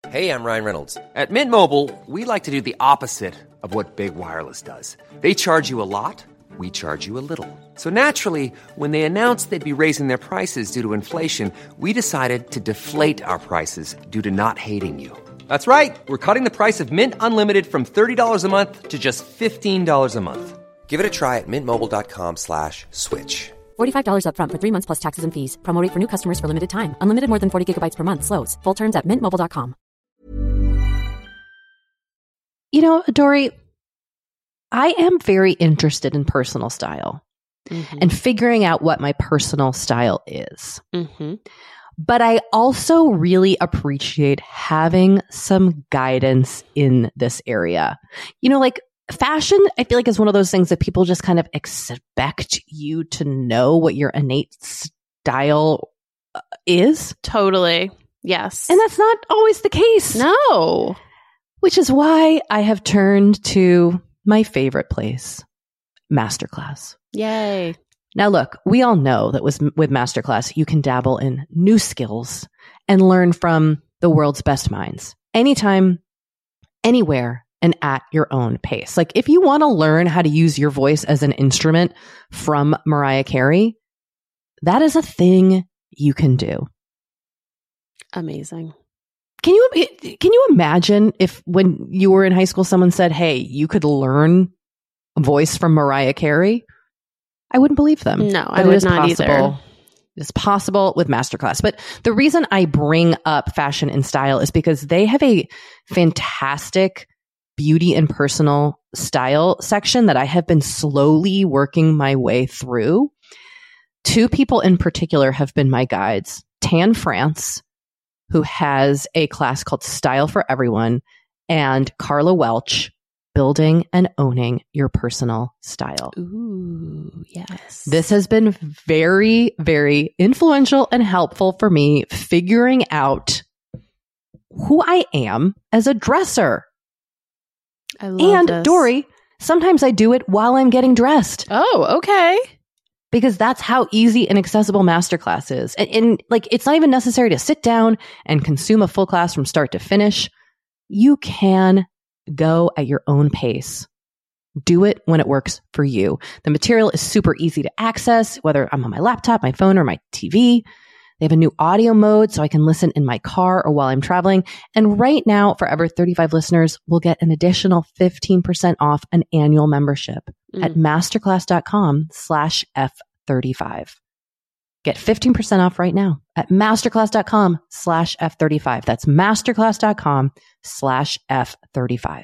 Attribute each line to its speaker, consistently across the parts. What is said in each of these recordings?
Speaker 1: Hey, I'm Ryan Reynolds. At Mint Mobile, we like to do the opposite of what Big Wireless does. They charge you a lot, we charge you a little. So naturally, when they announced they'd be raising their prices due to inflation, we decided to deflate our prices due to not hating you. That's right. We're cutting the price of Mint Unlimited from $30 a month to just $15 a month. Give it a try at mintmobile.com/switch.
Speaker 2: $45 up front for 3 months plus taxes and fees. Promo rate for new customers for limited time. Unlimited more than 40 gigabytes per month. Slows full terms at mintmobile.com.
Speaker 3: You know, Dory, I am very interested in personal style and figuring out what my personal style is. But I also really appreciate having some guidance in this area. You know, like fashion, I feel like is one of those things that people just kind of expect you to know what your innate style is.
Speaker 4: Totally. Yes.
Speaker 3: And that's not always the case.
Speaker 4: No.
Speaker 3: Which is why I have turned to my favorite place, Masterclass.
Speaker 4: Yay.
Speaker 3: Now, look, we all know that with Masterclass, you can dabble in new skills and learn from the world's best minds anytime, anywhere, and at your own pace. Like if you want to learn how to use your voice as an instrument from Mariah Carey, that is a thing you can do.
Speaker 4: Amazing.
Speaker 3: Can you imagine if when you were in high school, someone said, hey, you could learn a voice from Mariah Carey? I wouldn't believe them.
Speaker 4: No, I would not either.
Speaker 3: It's possible with Masterclass. But the reason I bring up fashion and style is because they have a fantastic beauty and personal style section that I have been slowly working my way through. Two people in particular have been my guides. Tan France, who has a class called Style for Everyone, and Carla Welch, Building and Owning Your Personal Style.
Speaker 4: Ooh, yes.
Speaker 3: This has been very, very influential and helpful for me figuring out who I am as a dresser.
Speaker 4: I love this.
Speaker 3: Dory, sometimes I do it while I'm getting dressed.
Speaker 4: Oh, okay.
Speaker 3: Because that's how easy and accessible Masterclass is. And like, it's not even necessary to sit down and consume a full class from start to finish. You can go at your own pace. Do it when it works for you. The material is super easy to access, whether I'm on my laptop, my phone, or my TV. They have a new audio mode so I can listen in my car or while I'm traveling. And right now, Forever 35 listeners will get an additional 15% off an annual membership at masterclass.com/F35. Get 15% off right now at masterclass.com/F35. That's masterclass.com/F35.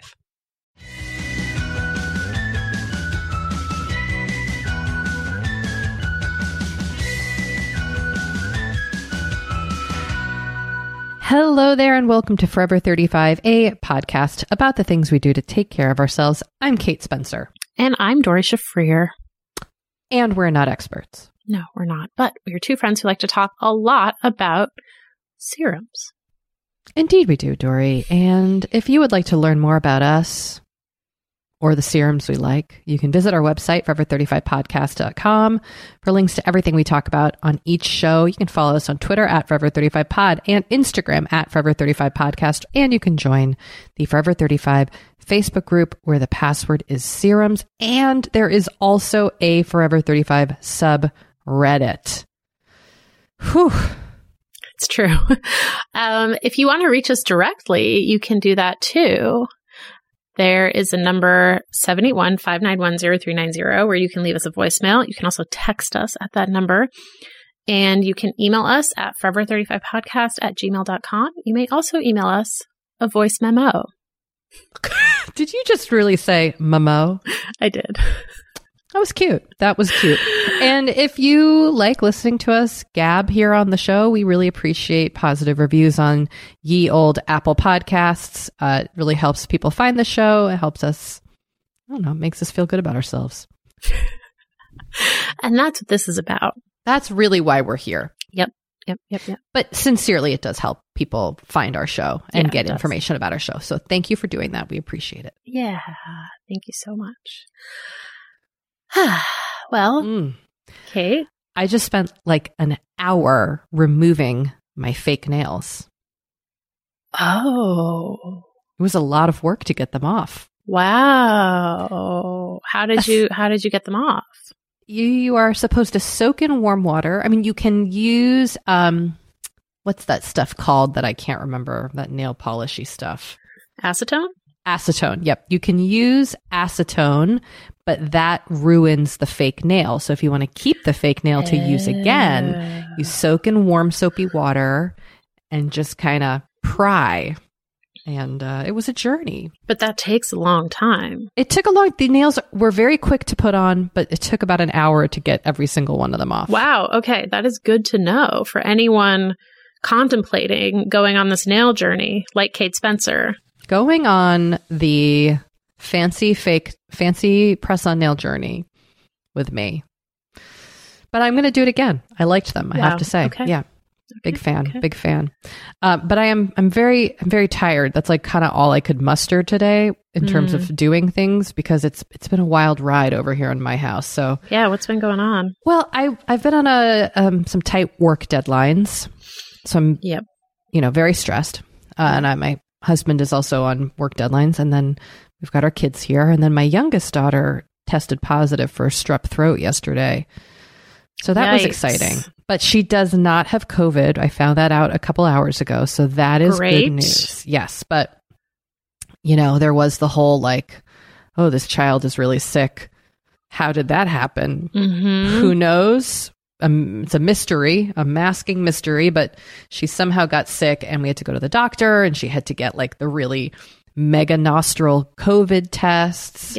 Speaker 3: Hello there and welcome to Forever 35, a podcast about the things we do to take care of ourselves. I'm Kate Spencer.
Speaker 4: And I'm Dory Shafrir.
Speaker 3: And we're not experts.
Speaker 4: No, we're not. But we're two friends who like to talk a lot about serums.
Speaker 3: Indeed we do, Dory. And if you would like to learn more about us or the serums we like, you can visit our website, forever35podcast.com, for links to everything we talk about on each show. You can follow us on Twitter at Forever35Pod and Instagram at Forever35Podcast. And you can join the Forever 35 Facebook group where the password is serums. And there is also a Forever 35 subreddit. Whew.
Speaker 4: It's true. If you want to reach us directly, you can do that too. There is a number 781-591-0390 where you can leave us a voicemail. You can also text us at that number. And you can email us at forever35podcast@gmail.com. You may also email us a voice memo.
Speaker 3: Did you just really say memo?
Speaker 4: I did.
Speaker 3: That was cute. That was cute. And if you like listening to us gab here on the show, we really appreciate positive reviews on ye old Apple Podcasts. It really helps people find the show. It helps us, I don't know, makes us feel good about ourselves.
Speaker 4: And that's what this is about.
Speaker 3: That's really why we're here.
Speaker 4: Yep.
Speaker 3: But sincerely, it does help people find our show and get
Speaker 4: it does.
Speaker 3: information about our show. So thank you for doing that. We appreciate it.
Speaker 4: Yeah. Thank you so much. Well, Kate,
Speaker 3: I just spent like an hour removing my fake nails.
Speaker 4: Oh.
Speaker 3: It was a lot of work to get them off.
Speaker 4: Wow. How did you get them off?
Speaker 3: You are supposed to soak in warm water. I mean, you can use, what's that stuff called that I can't remember, that nail polishy stuff?
Speaker 4: Acetone?
Speaker 3: Acetone. Yep. You can use acetone, but that ruins the fake nail. So if you want to keep the fake nail to use again, you soak in warm soapy water and just kind of pry. And it was a journey.
Speaker 4: But that takes a long time.
Speaker 3: It took the nails were very quick to put on, but it took about an hour to get every single one of them off.
Speaker 4: Wow. Okay. That is good to know for anyone contemplating going on this nail journey like Kate Spencer.
Speaker 3: Going on the fancy press-on nail journey with me. But I'm going to do it again. I liked them, I have to say.
Speaker 4: Okay.
Speaker 3: Yeah. Big fan. But I'm very tired. That's like kind of all I could muster today in terms of doing things, because it's been a wild ride over here in my house. So
Speaker 4: yeah, what's been going on?
Speaker 3: Well, I've been on some tight work deadlines, so I'm very stressed. And my husband is also on work deadlines, and then we've got our kids here, and then my youngest daughter tested positive for strep throat yesterday. So that was exciting. But she does not have COVID. I found that out a couple hours ago. So that is good news. Yes. But, there was the whole like, oh, this child is really sick. How did that happen? Mm-hmm. Who knows? It's a mystery, a masking mystery. But she somehow got sick, and we had to go to the doctor, and she had to get like the really mega nostril COVID tests.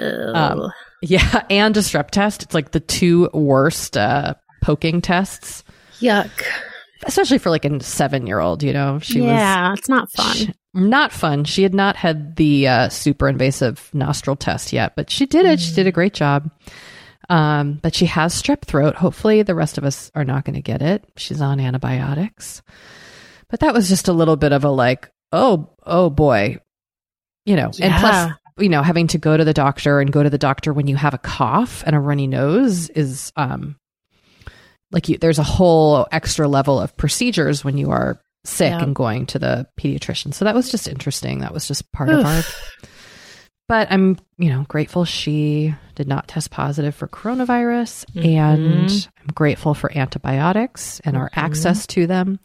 Speaker 3: Yeah. And a strep test. It's like the two worst poking tests.
Speaker 4: Yuck.
Speaker 3: Especially for like a 7-year-old,
Speaker 4: it's not fun.
Speaker 3: Not fun. She had not had the super invasive nostril test yet, but she did it. She did a great job. But she has strep throat. Hopefully the rest of us are not going to get it. She's on antibiotics. But that was just a little bit of a like, oh boy, and plus, having to go to the doctor when you have a cough and a runny nose is there's a whole extra level of procedures when you are sick and going to the pediatrician. So that was just interesting. That was just part of our, but I'm, grateful she did not test positive for coronavirus, and I'm grateful for antibiotics and our access to them.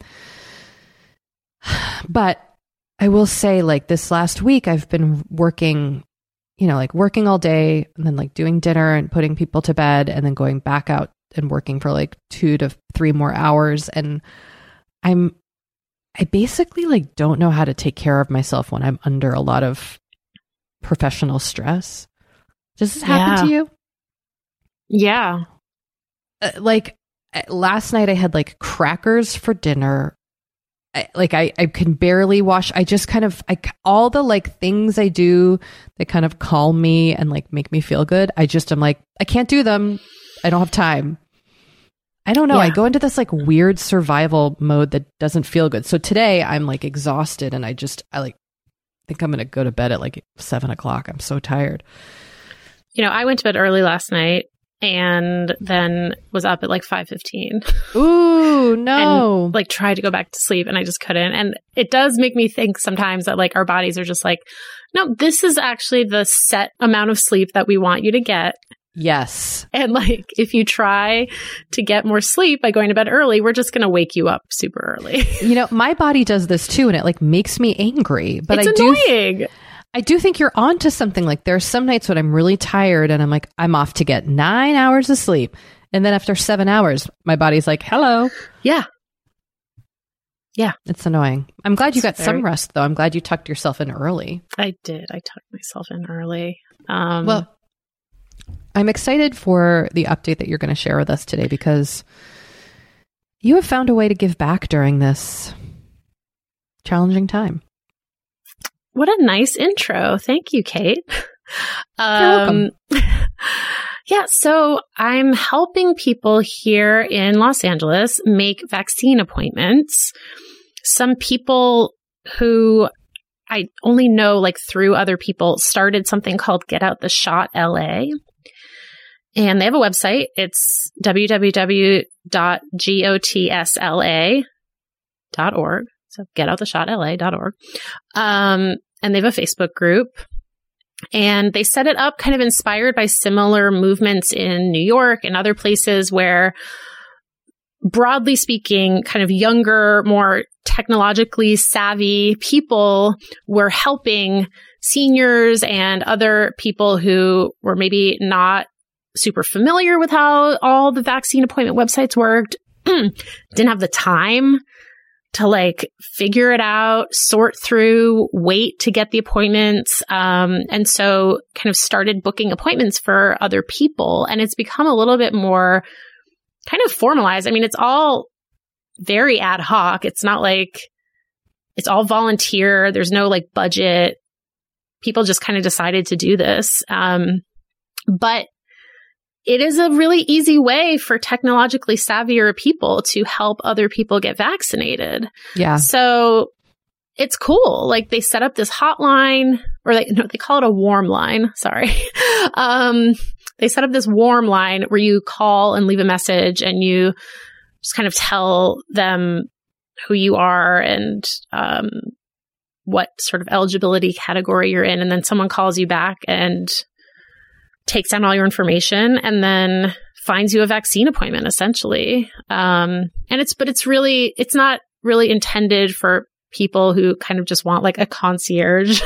Speaker 3: But I will say, like, this last week, I've been working, working all day, and then like doing dinner and putting people to bed, and then going back out and working for like 2 to 3 more hours. And I basically like don't know how to take care of myself when I'm under a lot of professional stress. Does this happen to you?
Speaker 4: Yeah.
Speaker 3: Last night I had like crackers for dinner. I can barely wash. I just kind of, all the like things I do that kind of calm me and like make me feel good. I'm like, I can't do them. I don't have time. I don't know. Yeah. I go into this like weird survival mode that doesn't feel good. So today I'm like exhausted, and I think I'm going to go to bed at like 7:00. I'm so tired.
Speaker 4: I went to bed early last night and then was up at like 5:15.
Speaker 3: Ooh, no.
Speaker 4: And like tried to go back to sleep, and I just couldn't. And it does make me think sometimes that like our bodies are just like, no, this is actually the set amount of sleep that we want you to get.
Speaker 3: Yes.
Speaker 4: And like, if you try to get more sleep by going to bed early, we're just going to wake you up super early.
Speaker 3: My body does this too, and it like makes me angry. But
Speaker 4: it's annoying.
Speaker 3: I do think you're onto something. Like, there are some nights when I'm really tired and I'm like, I'm off to get 9 hours of sleep. And then after 7 hours, my body's like, hello.
Speaker 4: Yeah. Yeah.
Speaker 3: It's annoying. I'm glad you got some rest, though. I'm glad you tucked yourself in early.
Speaker 4: I did. I tucked myself in early.
Speaker 3: Well, I'm excited for the update that you're going to share with us today, because you have found a way to give back during this challenging time.
Speaker 4: What a nice intro. Thank you, Kate.
Speaker 3: You're welcome.
Speaker 4: Yeah, so I'm helping people here in Los Angeles make vaccine appointments. Some people who I only know like through other people started something called Get Out the Shot LA. And they have a website. It's www.gotsla.org. So getouttheshotla.org. And they have a Facebook group. And they set it up kind of inspired by similar movements in New York and other places where, broadly speaking, kind of younger, more technologically savvy people were helping seniors and other people who were maybe not super familiar with how all the vaccine appointment websites worked, didn't have the time to like figure it out, sort through, wait to get the appointments. And so kind of started booking appointments for other people. And it's become a little bit more kind of formalized. I mean, it's all very ad hoc. It's not like it's all volunteer. There's no like budget. People just kind of decided to do this. But it is a really easy way for technologically savvier people to help other people get vaccinated.
Speaker 3: Yeah.
Speaker 4: So it's cool. Like they set up this hotline, or they call it a warm line. Sorry. They set up this warm line where you call and leave a message and you just kind of tell them who you are and what sort of eligibility category you're in. And then someone calls you back and takes down all your information and then finds you a vaccine appointment, essentially. And it's not really intended for people who kind of just want like a concierge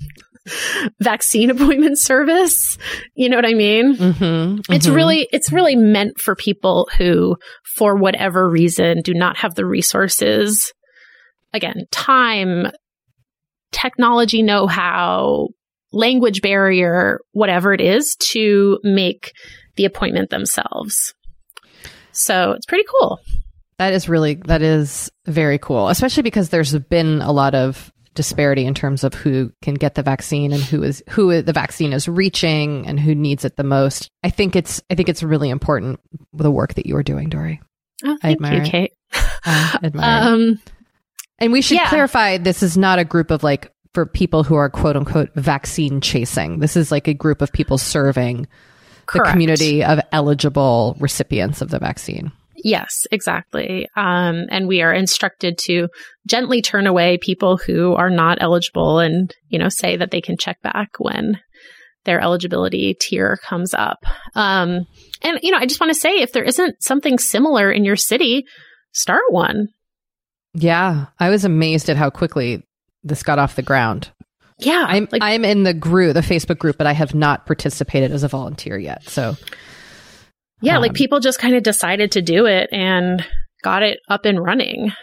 Speaker 4: vaccine appointment service. You know what I mean? Mm-hmm, It's really meant for people who, for whatever reason, do not have the resources, again, time, technology know-how, language barrier, whatever it is, to make the appointment themselves. So it's pretty cool.
Speaker 3: That is very cool, especially because there's been a lot of disparity in terms of who can get the vaccine and who the vaccine is reaching and who needs it the most. I think it's really important, the work that you are doing, Dory.
Speaker 4: Oh, thank you, Kate.
Speaker 3: I admire it. And we should clarify, this is not a group of like, for people who are quote unquote vaccine chasing. This is like a group of people serving the community of eligible recipients of the vaccine.
Speaker 4: Yes, exactly. And we are instructed to gently turn away people who are not eligible and, say that they can check back when their eligibility tier comes up. And, I just want to say, if there isn't something similar in your city, start one.
Speaker 3: Yeah. I was amazed at how quickly this got off the ground.
Speaker 4: Yeah.
Speaker 3: I'm in the Facebook group, but I have not participated as a volunteer yet. So
Speaker 4: yeah, like people just kind of decided to do it and got it up and running.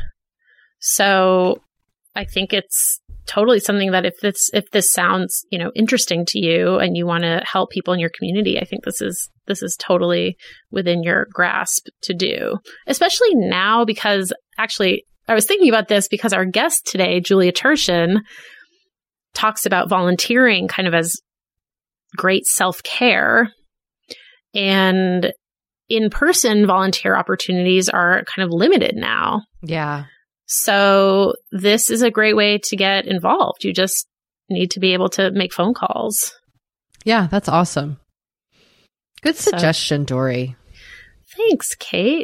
Speaker 4: So I think it's totally something that if this sounds, interesting to you and you want to help people in your community, I think this is totally within your grasp to do, especially now, because actually I was thinking about this because our guest today, Julia Turshen, talks about volunteering kind of as great self-care, and in-person volunteer opportunities are kind of limited now.
Speaker 3: Yeah.
Speaker 4: So this is a great way to get involved. You just need to be able to make phone calls.
Speaker 3: Yeah, that's awesome. Good suggestion, Dory.
Speaker 4: Thanks, Kate.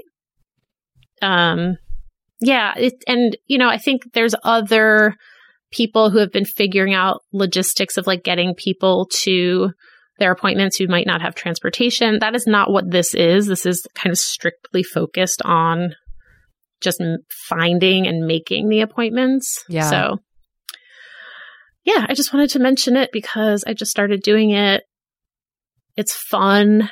Speaker 4: Yeah. I think there's other people who have been figuring out logistics of like getting people to their appointments who might not have transportation. That is not what this is. This is kind of strictly focused on just finding and making the appointments. Yeah. So, yeah, I just wanted to mention it because I just started doing it. It's fun.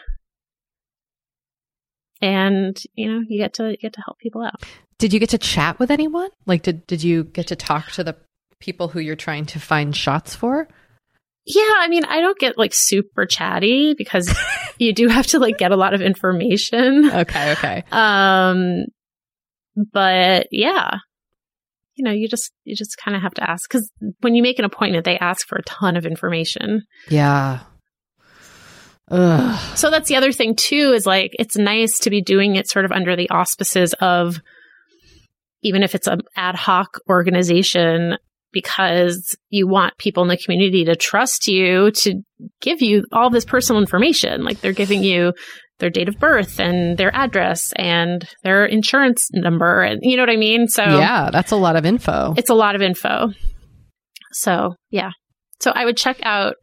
Speaker 4: And, you get to help people out.
Speaker 3: Did you get to chat with anyone? Like, did you get to talk to the people who you're trying to find shots for?
Speaker 4: Yeah, I mean, I don't get like super chatty because you do have to like get a lot of information.
Speaker 3: Okay.
Speaker 4: But yeah, you just kind of have to ask, because when you make an appointment, they ask for a ton of information.
Speaker 3: Yeah. Ugh.
Speaker 4: So that's the other thing too, is like, it's nice to be doing it sort of under the auspices of, even if it's an ad hoc organization, because you want people in the community to trust you to give you all this personal information. Like they're giving you their date of birth and their address and their insurance number. And you know what I mean? So
Speaker 3: yeah, that's a lot of info.
Speaker 4: It's a lot of info. So yeah. So I would check out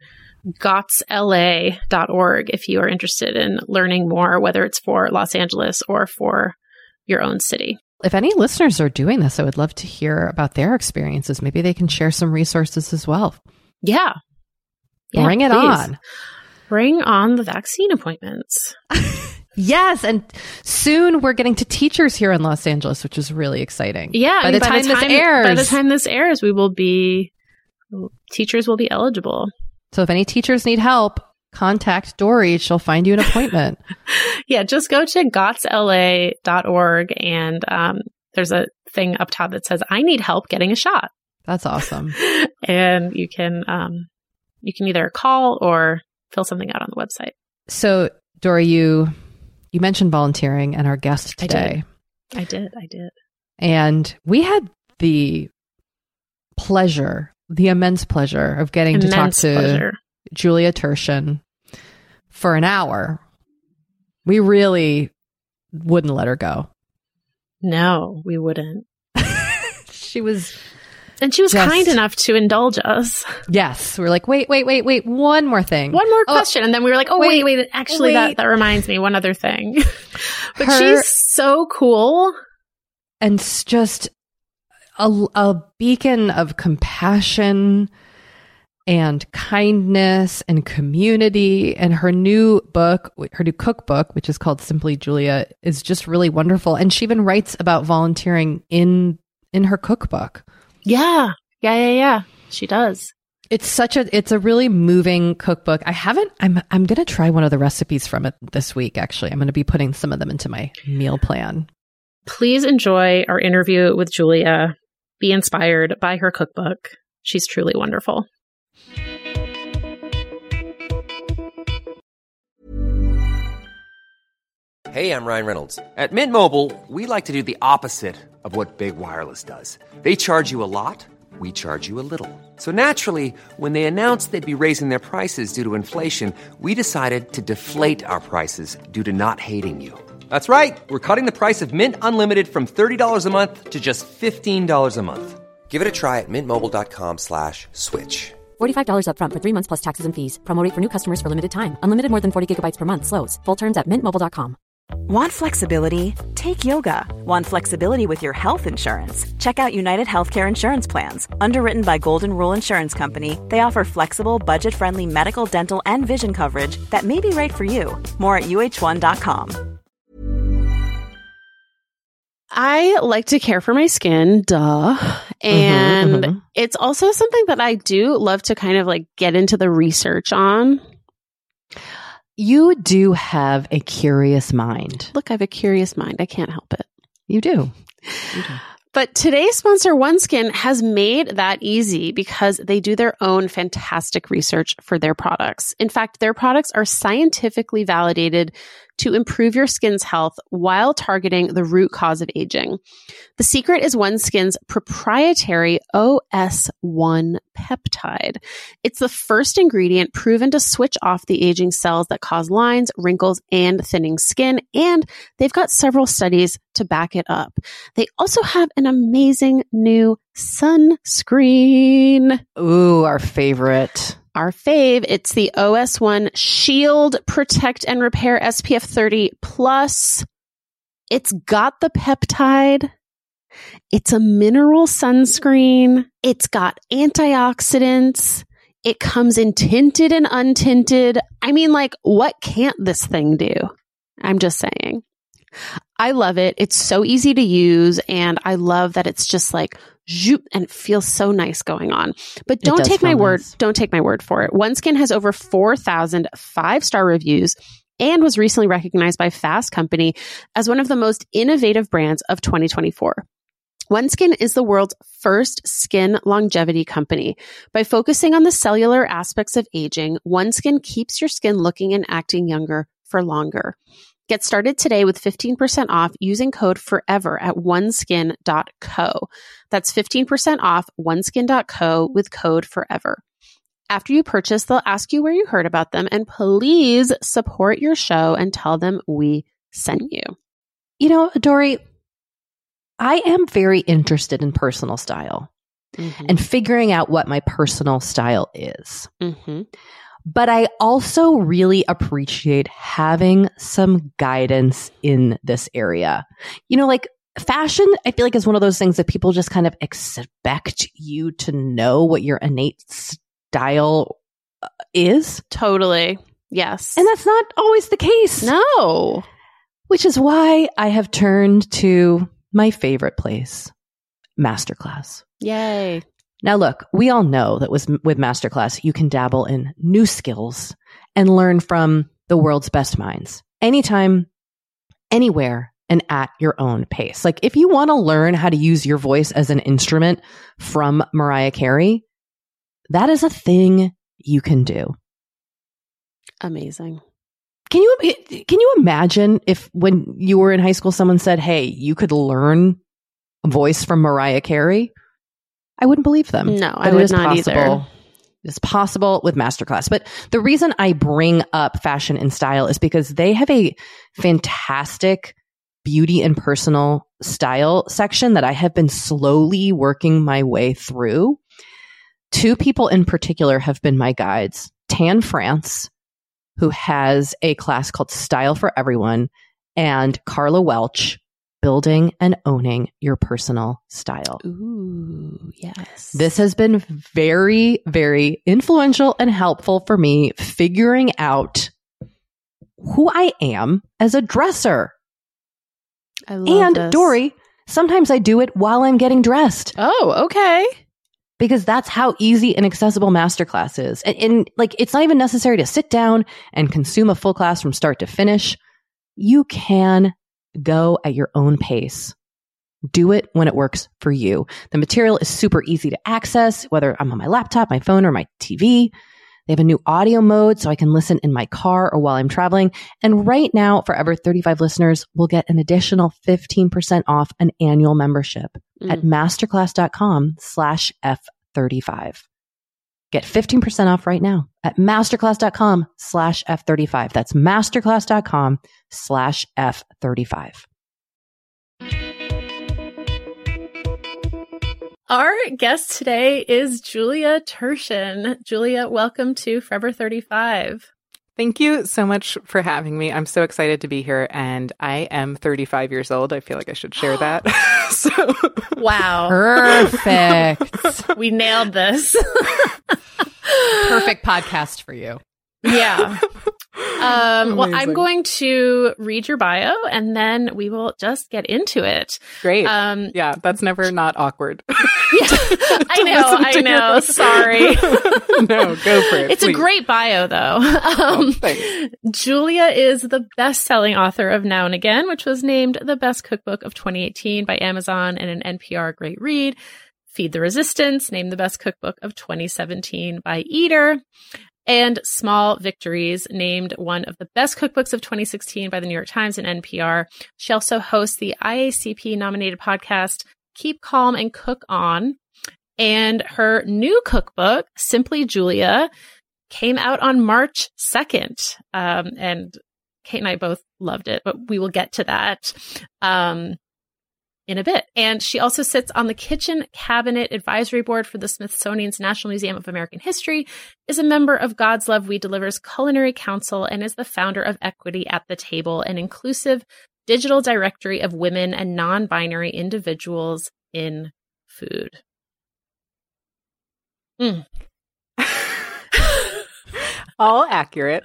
Speaker 4: gotsla.org if you are interested in learning more, whether it's for Los Angeles or for your own city.
Speaker 3: If any listeners are doing this, I would love to hear about their experiences. Maybe they can share some resources as well.
Speaker 4: Yeah.
Speaker 3: Bring it on.
Speaker 4: Bring on the vaccine appointments.
Speaker 3: Yes. And soon we're getting to teachers here in Los Angeles, which is really exciting.
Speaker 4: Yeah.
Speaker 3: By the time this airs,
Speaker 4: teachers will be eligible.
Speaker 3: So if any teachers need help, contact Dory. She'll find you an appointment.
Speaker 4: Yeah, just go to gotsla.org and there's a thing up top that says, I need help getting a shot.
Speaker 3: That's awesome.
Speaker 4: And you can either call or fill something out on the website.
Speaker 3: So Dory, you mentioned volunteering and our guest today.
Speaker 4: I did.
Speaker 3: And we had the immense pleasure of getting to talk to Julia Turshen for an hour. We really wouldn't let her go.
Speaker 4: No, we wouldn't.
Speaker 3: She was
Speaker 4: kind enough to indulge us.
Speaker 3: Yes. We're like, wait, one more thing.
Speaker 4: One more question. And then we were like, wait, actually, that reminds me, one other thing. But she's so cool.
Speaker 3: And just a beacon of compassion and kindness and community. And her new cookbook, which is called Simply Julia, is just really wonderful. And she even writes about volunteering in her cookbook.
Speaker 4: Yeah. She does.
Speaker 3: It's a really moving cookbook. I'm going to try one of the recipes from it this week. Actually, I'm going to be putting some of them into my meal plan.
Speaker 4: Please enjoy our interview with Julia. Be inspired by her cookbook. She's truly wonderful.
Speaker 1: Hey, I'm Ryan Reynolds. At Mint Mobile, we like to do the opposite of what Big Wireless does. They charge you a lot, we charge you a little. So naturally, when they announced they'd be raising their prices due to inflation, we decided to deflate our prices due to not hating you. That's right. We're cutting the price of Mint Unlimited from $30 a month to just $15 a month. Give it a try at mintmobile.com/switch.
Speaker 2: $45 up front for 3 months plus taxes and fees. Promo rate for new customers for limited time. Unlimited more than 40 gigabytes per month. Slows full terms at mintmobile.com.
Speaker 5: Want flexibility? Take yoga. Want flexibility with your health insurance? Check out United Healthcare Insurance Plans. Underwritten by Golden Rule Insurance Company, they offer flexible, budget-friendly medical, dental, and vision coverage that may be right for you. More at uh1.com.
Speaker 4: I like to care for my skin, duh. And it's also something that I do love to kind of like get into the research on.
Speaker 3: You do have a curious mind.
Speaker 4: Look, I have a curious mind. I can't help it.
Speaker 3: You do.
Speaker 4: But today's sponsor, OneSkin, has made that easy because they do their own fantastic research for their products. In fact, their products are scientifically validated to improve your skin's health while targeting the root cause of aging. The secret is OneSkin's proprietary OS1 peptide. It's the first ingredient proven to switch off the aging cells that cause lines, wrinkles, and thinning skin, and they've got several studies to back it up. They also have an amazing new sunscreen.
Speaker 3: Ooh, our favorite.
Speaker 4: Our fave. It's the OS1 Shield Protect and Repair SPF 30 Plus. It's got the peptide. It's a mineral sunscreen. It's got antioxidants. It comes in tinted and untinted. I mean, like, what can't this thing do? I'm just saying. I love it. It's so easy to use, and I love that it's just like zoop, and it feels so nice going on. But don't take my word. Don't take my word for it. OneSkin has over 4,000 5-star reviews and was recently recognized by Fast Company as one of the most innovative brands of 2024. OneSkin is the world's first skin longevity company. By focusing on the cellular aspects of aging, OneSkin keeps your skin looking and acting younger for longer. Get started today with 15% off using code FOREVER at oneskin.co. That's 15% off oneskin.co with code FOREVER. After you purchase, they'll ask you where you heard about them, and please support your show and tell them we sent you.
Speaker 3: You know, Dory, I am very interested in personal style and figuring out what my personal style is. But I also really appreciate having some guidance in this area. You know, like fashion, I feel like is one of those things that people just kind of expect you to know what your innate style is.
Speaker 4: Totally. Yes.
Speaker 3: And that's not always the case.
Speaker 4: No.
Speaker 3: Which is why I have turned to my favorite place, Masterclass.
Speaker 4: Yay.
Speaker 3: Now, look, we all know that with Masterclass, you can dabble in new skills and learn from the world's best minds anytime, anywhere, and at your own pace. Like if you want to learn how to use your voice as an instrument from Mariah Carey, that is a thing you can do.
Speaker 4: Amazing.
Speaker 3: Can you imagine if when you were in high school, someone said, hey, you could learn a voice from Mariah Carey? I wouldn't believe them.
Speaker 4: No, I would not either.
Speaker 3: It's possible with Masterclass. But the reason I bring up fashion and style is because they have a fantastic beauty and personal style section that I have been slowly working my way through. Two people in particular have been my guides. Tan France, who has a class called Style for Everyone, and Carla Welch, Building and Owning Your Personal Style.
Speaker 4: Ooh, yes.
Speaker 3: This has been very, very influential and helpful for me figuring out who I am as a dresser.
Speaker 4: I love this.
Speaker 3: Dory, sometimes I do it while I'm getting dressed.
Speaker 4: Oh, okay.
Speaker 3: Because that's how easy and accessible Masterclass is. And like, it's not even necessary to sit down and consume a full class from start to finish. You can go at your own pace. Do it when it works for you. The material is super easy to access, whether I'm on my laptop, my phone, or my TV. They have a new audio mode so I can listen in my car or while I'm traveling. And right now, Forever 35 listeners will get an additional 15% off an annual membership at masterclass.com/F35. Get 15% off right now at masterclass.com/F35. That's masterclass.com/F35.
Speaker 4: Our guest today is Julia Turshen. Julia, welcome to Forever 35.
Speaker 6: Thank you so much for having me. I'm so excited to be here, and I am 35 years old. I feel like I should share that.
Speaker 4: Wow.
Speaker 3: Perfect.
Speaker 4: We nailed this.
Speaker 7: Perfect podcast for you.
Speaker 4: Yeah. Well, I'm going to read your bio and then we will just get into it.
Speaker 6: Great. Yeah, that's never not awkward.
Speaker 4: I know. Sorry.
Speaker 6: No, go for it.
Speaker 4: It's
Speaker 6: please.
Speaker 4: a great bio, though.
Speaker 6: Thanks.
Speaker 4: Julia is the best-selling author of Now and Again, which was named the best cookbook of 2018 by Amazon and an NPR Great Read. Feed the Resistance, named the best cookbook of 2017 by Eater. And Small Victories, named one of the best cookbooks of 2016 by the New York Times and NPR. She also hosts the IACP-nominated podcast, Keep Calm and Cook On. And her new cookbook, Simply Julia, came out on March 2nd. And Kate and I both loved it, but we will get to that in a bit. And she also sits on the Kitchen Cabinet Advisory Board for the Smithsonian's National Museum of American History, is a member of God's Love We Deliver's Culinary Council, and is the founder of Equity at the Table, an inclusive digital directory of women and non-binary individuals in food.
Speaker 6: All accurate.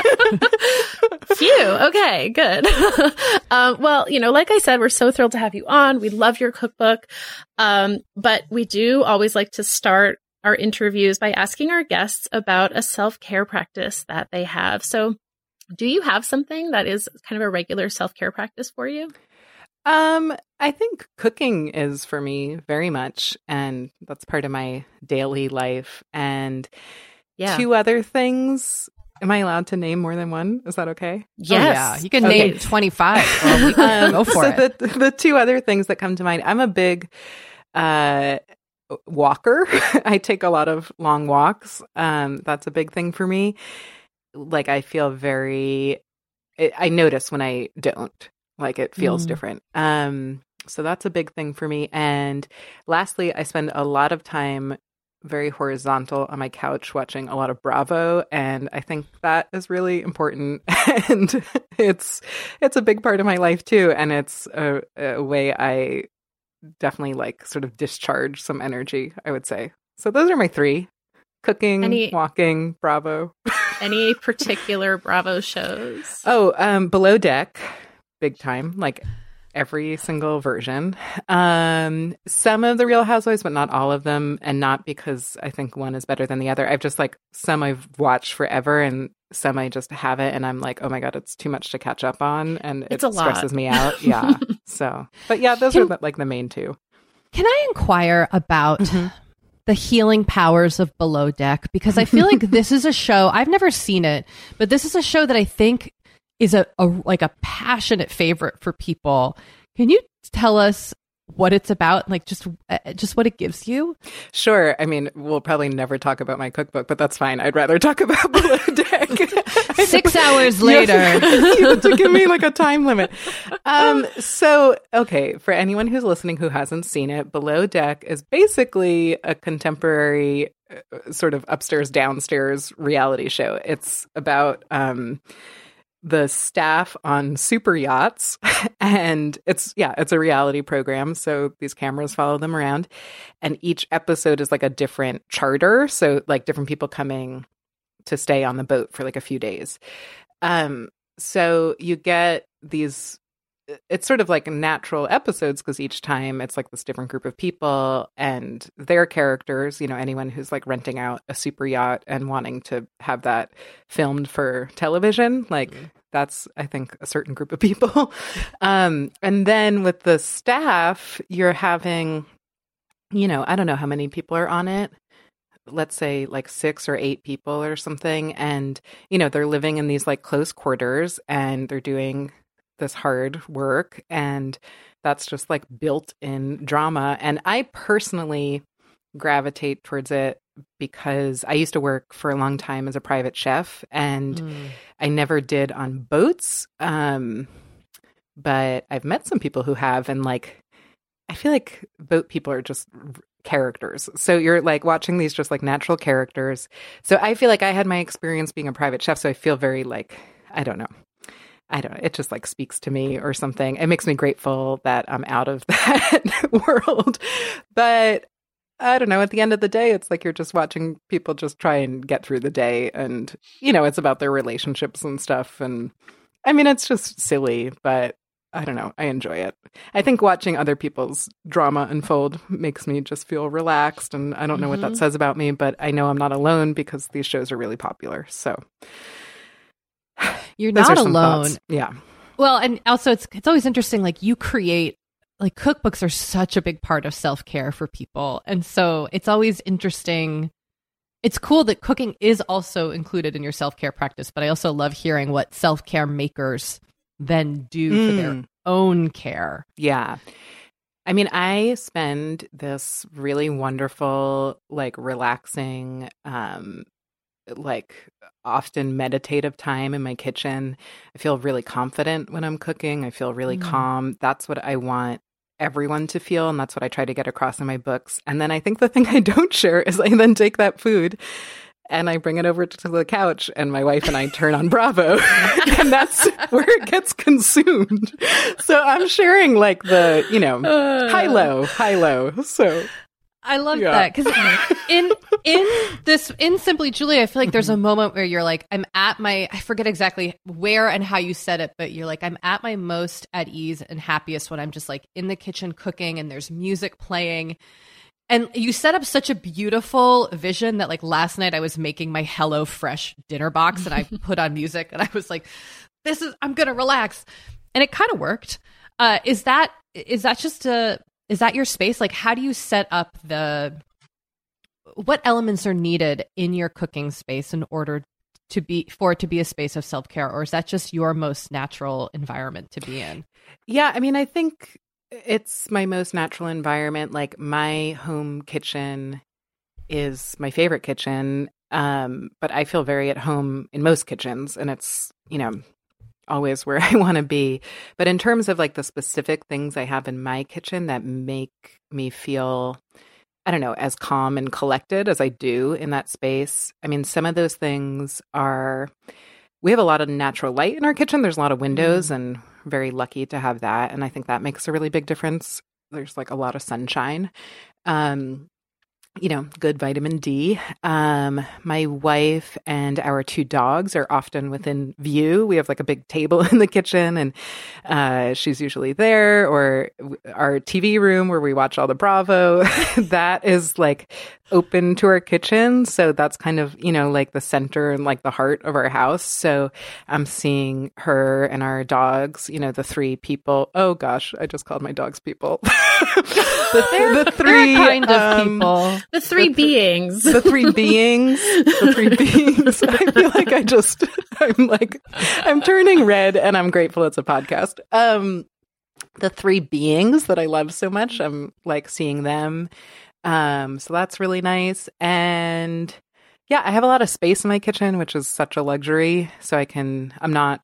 Speaker 4: Phew. Okay, good. Well, like I said, we're so thrilled to have you on. We love your cookbook. But we do always like to start our interviews by asking our guests about a self-care practice that they have. So do you have something that is kind of a regular self-care practice for you?
Speaker 6: I think cooking is for me very much, and that's part of my daily life. And two other things. Am I allowed to name more than one? Is that okay?
Speaker 4: Yes.
Speaker 7: Oh, yeah. You can name 25. Well, we can go for it.
Speaker 6: The two other things that come to mind, I'm a big walker. I take a lot of long walks. That's a big thing for me. Like I feel I notice when I don't, like it feels different. So that's a big thing for me. And lastly, I spend a lot of time very horizontal on my couch watching a lot of Bravo, and I think that is really important. And it's a big part of my life too, and it's a way I definitely like sort of discharge some energy, I would say. So those are my three: cooking, walking, Bravo.
Speaker 4: Any particular Bravo shows?
Speaker 6: Below Deck, big time, like every single version. Some of the Real Housewives, but not all of them, and not because I think one is better than the other. I've just like some I've watched forever, and some I just haven't, and I'm like, oh my god, it's too much to catch up on, and it stresses me out. Yeah. So, but yeah, those are like the main two.
Speaker 7: Can I inquire about the healing powers of Below Deck? Because I feel like this is a show, I've never seen it, but this is a show that I think is a passionate favorite for people. Can you tell us what it's about, like just what it gives you?
Speaker 6: Sure. I mean, we'll probably never talk about my cookbook, but that's fine. I'd rather talk about Below Deck.
Speaker 7: 6 hours later.
Speaker 6: You have to give me like a time limit. So, okay, for anyone who's listening who hasn't seen it, Below Deck is basically a contemporary sort of upstairs, downstairs reality show. It's about the staff on super yachts, and it's a reality program. So these cameras follow them around, and each episode is like a different charter. So like different people coming to stay on the boat for like a few days. So you get these, it's sort of like natural episodes because each time it's like this different group of people and their characters, anyone who's like renting out a super yacht and wanting to have that filmed for television, like that's, I think, a certain group of people. And then with the staff, you're having, I don't know how many people are on it. Let's say like 6 or 8 people or something. And, they're living in these like close quarters and they're doing this hard work, and that's just like built-in drama. And I personally gravitate towards it because I used to work for a long time as a private chef, and I never did on boats, but I've met some people who have, and like I feel like boat people are just characters. So you're like watching these just like natural characters. So I feel like I had my experience being a private chef, so I feel very like, I don't know, it just like speaks to me or something. It makes me grateful that I'm out of that world. But I don't know, at the end of the day, it's like you're just watching people just try and get through the day. And, it's about their relationships and stuff. And I mean, it's just silly, but I don't know. I enjoy it. I think watching other people's drama unfold makes me just feel relaxed. And I don't know what that says about me, but I know I'm not alone because these shows are really popular. So
Speaker 7: you're not alone.
Speaker 6: Thoughts. Yeah.
Speaker 7: Well, and also it's always interesting, like you create, like cookbooks are such a big part of self-care for people. And so it's always interesting. It's cool that cooking is also included in your self-care practice, but I also love hearing what self-care makers then do for their own care.
Speaker 6: Yeah. I mean, I spend this really wonderful, like relaxing, like often meditative time in my kitchen. I feel really confident when I'm cooking. I feel really calm. That's what I want everyone to feel, and that's what I try to get across in my books. And then I think the thing I don't share is I then take that food and I bring it over to the couch, and my wife and I turn on Bravo, and that's where it gets consumed. So I'm sharing like the, high low. So
Speaker 7: I love that, because in Simply Julie, I feel like there's a moment where you're like, I forget exactly where and how you said it, but you're like, I'm at my most at ease and happiest when I'm just like in the kitchen cooking and there's music playing. And you set up such a beautiful vision that like last night I was making my Hello Fresh dinner box and I put on music and I was like, I'm going to relax. And it kind of worked. Is that your space? Like, how do you set up what elements are needed in your cooking space in order for it to be a space of self-care? Or is that just your most natural environment to be in?
Speaker 6: Yeah. I mean, I think It's my most natural environment. Like my home kitchen is my favorite kitchen. But I feel very at home in most kitchens, and it's, always where I want to be. But in terms of like the specific things I have in my kitchen that make me feel, I don't know, as calm and collected as I do in that space. I mean, some of those things are, we have a lot of natural light in our kitchen. There's a lot of windows and very lucky to have that. And I think that makes a really big difference. There's like a lot of sunshine. Good vitamin D. My wife and our 2 dogs are often within view. We have like a big table in the kitchen, and she's usually there. Or our TV room where we watch all the Bravo, that is like open to our kitchen. So that's kind of, like the center and like the heart of our house. So I'm seeing her and our dogs, the 3 people. Oh gosh, I just called my dogs people. the 3
Speaker 7: kind of people.
Speaker 4: The 3 beings.
Speaker 6: The 3 beings. The 3 beings. I feel like I'm turning red, and I'm grateful it's a podcast. The 3 beings that I love so much, I'm like seeing them. So that's really nice. And yeah, I have a lot of space in my kitchen, which is such a luxury. So I'm not,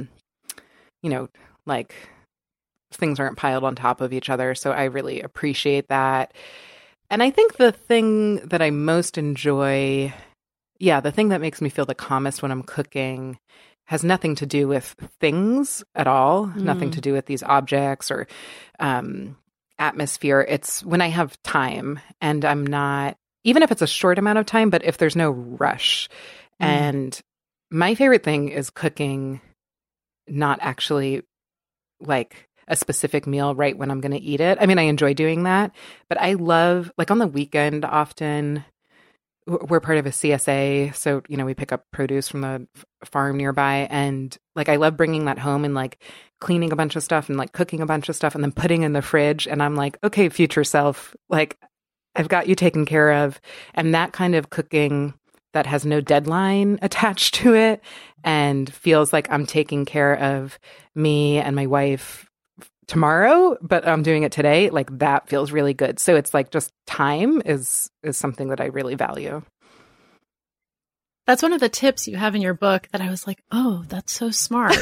Speaker 6: like things aren't piled on top of each other. So I really appreciate that. And I think the thing that I most enjoy, the thing that makes me feel the calmest when I'm cooking has nothing to do with things at all, nothing to do with these objects or atmosphere. It's when I have time, and I'm not, even if it's a short amount of time, but if there's no rush. And my favorite thing is cooking, not actually like a specific meal right when I'm going to eat it. I mean, I enjoy doing that, but I love, like on the weekend, often we're part of a CSA. So, we pick up produce from the farm nearby, and like, I love bringing that home and like cleaning a bunch of stuff and like cooking a bunch of stuff and then putting in the fridge. And I'm like, okay, future self, like I've got you taken care of. And that kind of cooking that has no deadline attached to it and feels like I'm taking care of me and my wife tomorrow, but I'm doing it today, like that feels really good. So it's like just time is something that I really value.
Speaker 4: That's one of the tips you have in your book that I was like, oh, that's so smart.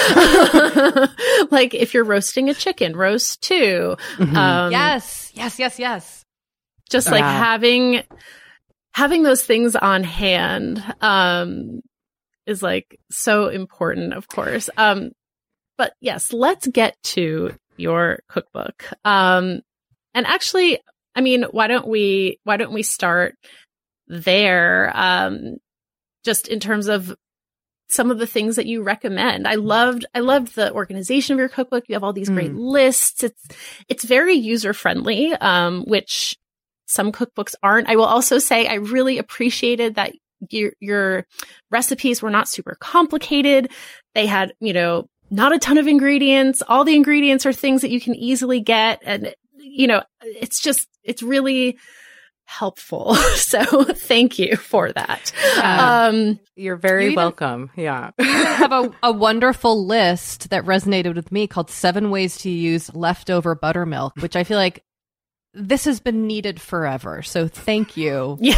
Speaker 4: Like if you're roasting a chicken, roast 2.
Speaker 7: Yes.
Speaker 4: Just like having those things on hand is like so important, of course. But yes, let's get to your cookbook. And actually, I mean, why don't we start there? Just in terms of some of the things that you recommend. I loved the organization of your cookbook. You have all these great lists. It's very user friendly, which some cookbooks aren't. I will also say I really appreciated that your recipes were not super complicated. They had, not a ton of ingredients. All the ingredients are things that you can easily get. And, it's really helpful. So thank you for that.
Speaker 6: You're very welcome. Yeah.
Speaker 7: You have a wonderful list that resonated with me called 7 Ways to Use Leftover Buttermilk, which I feel like this has been needed forever. So thank you.
Speaker 4: Yeah.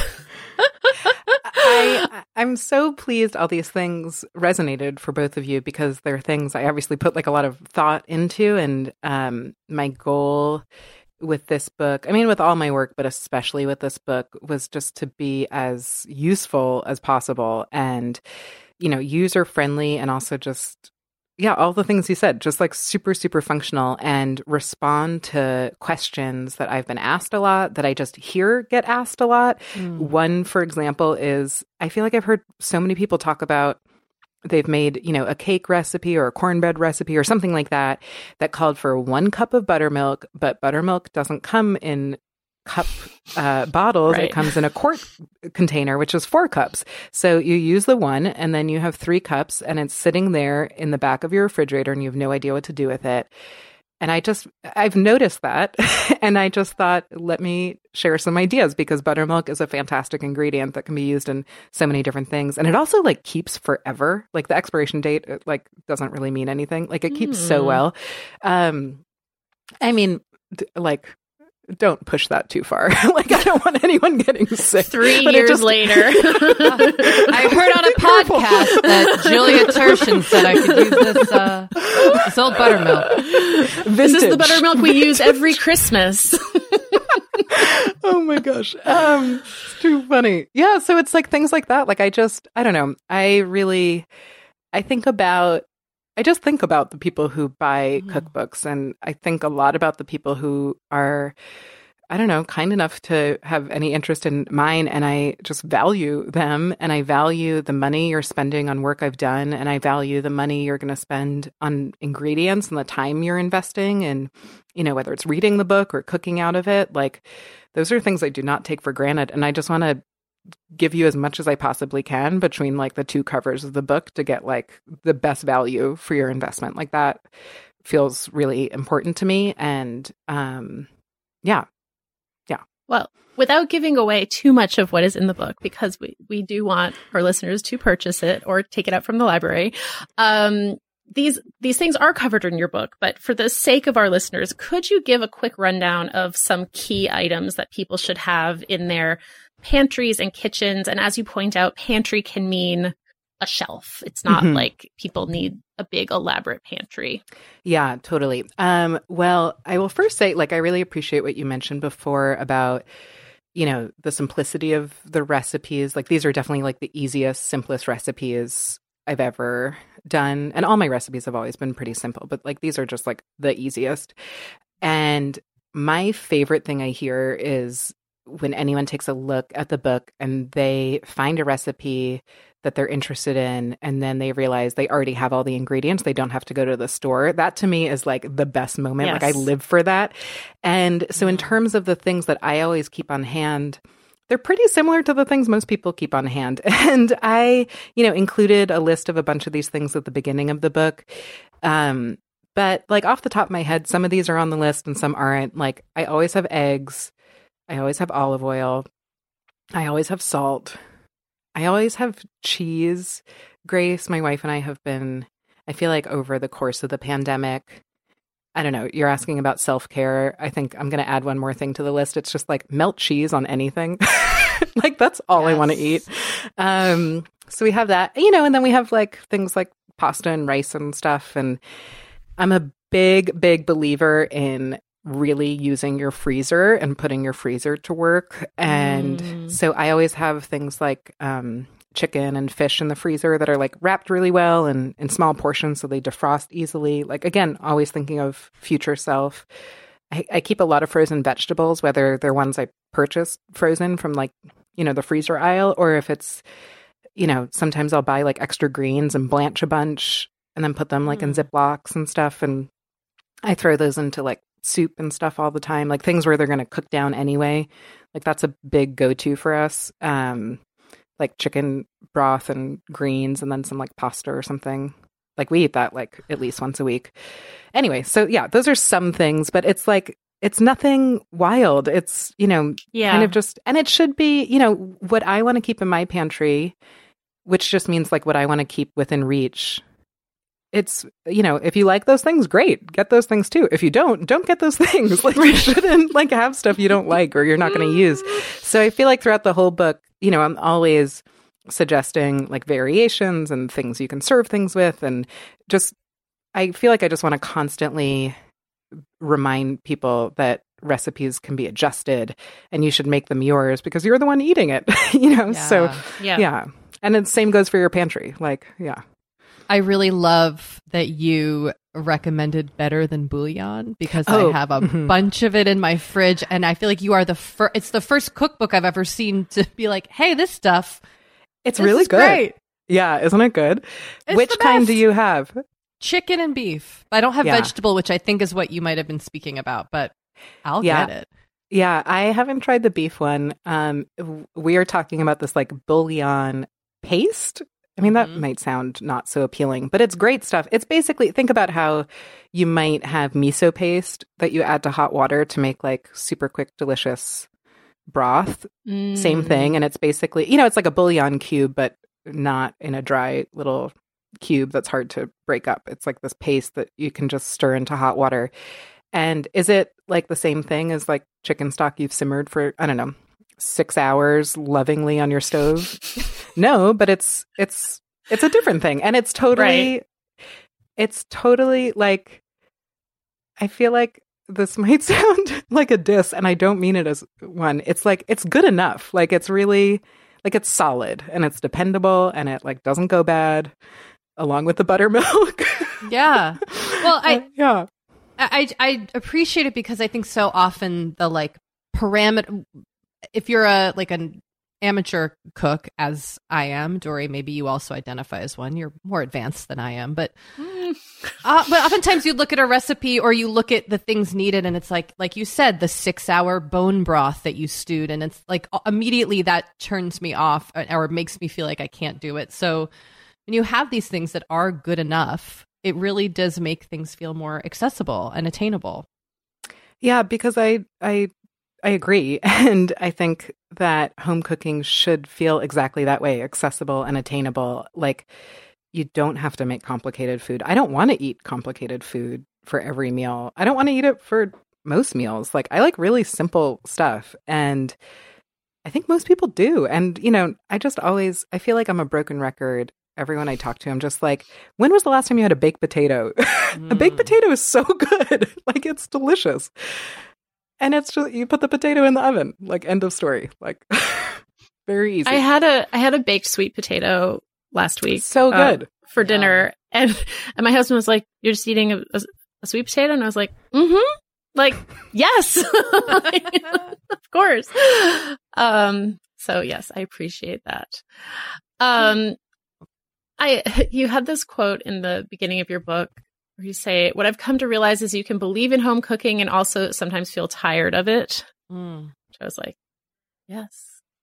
Speaker 6: I'm so pleased all these things resonated for both of you, because they're things I obviously put like a lot of thought into. And my goal with this book, I mean, with all my work, but especially with this book, was just to be as useful as possible and, user friendly, and also just, all the things you said, just like super, super functional, and respond to questions that I've been asked a lot, that I just hear get asked a lot. One, for example, is I feel like I've heard so many people talk about they've made, a cake recipe or a cornbread recipe or something like that called for 1 cup of buttermilk, but buttermilk doesn't come in cup bottles. Right. It comes in a quart container, which is 4 cups. So you use the 1, and then you have 3 cups, and it's sitting there in the back of your refrigerator, and you have no idea what to do with it. And I've noticed that, and I just thought, let me share some ideas, because buttermilk is a fantastic ingredient that can be used in so many different things. And it also like keeps forever. Like the expiration date, it, like doesn't really mean anything. Like it keeps so well. I mean, like, don't push that too far. Like, I don't want anyone getting sick.
Speaker 4: 3 years later.
Speaker 7: I heard on a podcast that Julia Turshen said I could use this old buttermilk.
Speaker 4: This is the buttermilk we use every Christmas.
Speaker 6: Oh my gosh. It's too funny. Yeah. So it's like things like that. Like, I don't know. I just think about the people who buy cookbooks, and I think a lot about the people who are, I don't know, kind enough to have any interest in mine, and I just value them, and I value the money you're spending on work I've done, and I value the money you're going to spend on ingredients and the time you're investing, and, you know, whether it's reading the book or cooking out of it, like, those are things I do not take for granted, and I just want to give you as much as I possibly can between like the 2 covers of the book to get like the best value for your investment. Like, that feels really important to me. And yeah.
Speaker 4: Well, without giving away too much of what is in the book, because we do want our listeners to purchase it or take it out from the library. These things are covered in your book, but for the sake of our listeners, could you give a quick rundown of some key items that people should have in their pantries and kitchens? And as you point out, pantry can mean a shelf. It's not like people need a big elaborate pantry.
Speaker 6: Yeah, totally. Well, I will first say, like, I really appreciate what you mentioned before about, you know, the simplicity of the recipes. Like, these are definitely like the easiest, simplest recipes I've ever done. And all my recipes have always been pretty simple, but like, these are just like the easiest. And my favorite thing I hear is when anyone takes a look at the book and they find a recipe that they're interested in, and then they realize they already have all the ingredients. They don't have to go to the store. That to me is like the best moment.
Speaker 4: Yes.
Speaker 6: Like, I live for that. And so in terms of the things that I always keep on hand, they're pretty similar to the things most people keep on hand. And I, you know, included a list of a bunch of these things at the beginning of the book. But like, off the top of my head, some of these are on the list and some aren't. Like, I always have eggs. I always have olive oil. I always have salt. I always have cheese. Grace, my wife, and I have been, I feel like over the course of the pandemic, I don't know, you're asking about self-care. I think I'm going to add one more thing to the list. It's just like melt cheese on anything. Like, that's all I want to eat. So we have that, you know, and then we have like things like pasta and rice and stuff. And I'm a big, big believer in really using your freezer and putting your freezer to work. And so I always have things like chicken and fish in the freezer that are like wrapped really well and in small portions so they defrost easily. Like, again, always thinking of future self. I keep a lot of frozen vegetables, whether they're ones I purchased frozen from like, you know, the freezer aisle, or if it's, you know, sometimes I'll buy like extra greens and blanch a bunch and then put them like in Ziplocs and stuff. And I throw those into like soup and stuff all the time, like things where they're going to cook down anyway. Like, that's a big go-to for us. Like chicken broth and greens and then some like pasta or something. Like, we eat that like at least once a week. Anyway, so yeah, those are some things, but it's like, it's nothing wild. It's, you know, kind of just, and it should be, you know, what I want to keep in my pantry, which just means like what I want to keep within reach. It's, you know, if you like those things, great, get those things too. If you don't get those things. Like, you shouldn't like have stuff you don't like or you're not going to use. So I feel like throughout the whole book, you know, I'm always suggesting like variations and things you can serve things with. And just, I feel like I just want to constantly remind people that recipes can be adjusted and you should make them yours because you're the one eating it, you know?
Speaker 7: Yeah.
Speaker 6: So yeah. And the same goes for your pantry. Like, yeah.
Speaker 7: I really love that you recommended Better Than Bouillon because I have a bunch of it in my fridge, and I feel like you are it's the first cookbook I've ever seen to be like, hey, this stuff,
Speaker 6: it's really good.
Speaker 7: Great.
Speaker 6: Yeah, isn't it good?
Speaker 7: It's
Speaker 6: Which kind do you have?
Speaker 7: Chicken and beef. I don't have vegetable, which I think is what you might have been speaking about, but I'll get it.
Speaker 6: Yeah, I haven't tried the beef one. We are talking about this like bouillon paste. I mean, that might sound not so appealing, but it's great stuff. It's basically, think about how you might have miso paste that you add to hot water to make like super quick, delicious broth. Same thing. And it's basically, you know, it's like a bouillon cube, but not in a dry little cube that's hard to break up. It's like this paste that you can just stir into hot water. And is it like the same thing as like chicken stock you've simmered for, I don't know, 6 hours lovingly on your stove? No, but it's a different thing. And it's totally like, I feel like this might sound like a diss, and I don't mean it as one. It's like, it's good enough. Like, it's really, like, it's solid and it's dependable and it like doesn't go bad along with the buttermilk.
Speaker 7: Yeah. Well, I appreciate it because I think so often the like parameter, if you're an amateur cook, as I am, Dory, maybe you also identify as one. You're more advanced than I am, but oftentimes you look at a recipe or you look at the things needed, and it's like you said, the 6-hour bone broth that you stewed, and it's like immediately that turns me off or makes me feel like I can't do it. So when you have these things that are good enough, it really does make things feel more accessible and attainable.
Speaker 6: Yeah, because I agree. And I think that home cooking should feel exactly that way, accessible and attainable. Like, you don't have to make complicated food. I don't want to eat complicated food for every meal. I don't want to eat it for most meals. Like, I like really simple stuff. And I think most people do. And, you know, I feel like I'm a broken record. Everyone I talk to, I'm just like, when was the last time you had a baked potato? A baked potato is so good. Like, it's delicious. And it's just, you put the potato in the oven, like, end of story. Like, very easy.
Speaker 4: I had a baked sweet potato last week.
Speaker 6: So good.
Speaker 4: For dinner. And my husband was like, "You're just eating a sweet potato?" And I was like, like, yes, of course. So yes, I appreciate that. You had this quote in the beginning of your book where you say, "What I've come to realize is you can believe in home cooking and also sometimes feel tired of it." Which I was like, yes.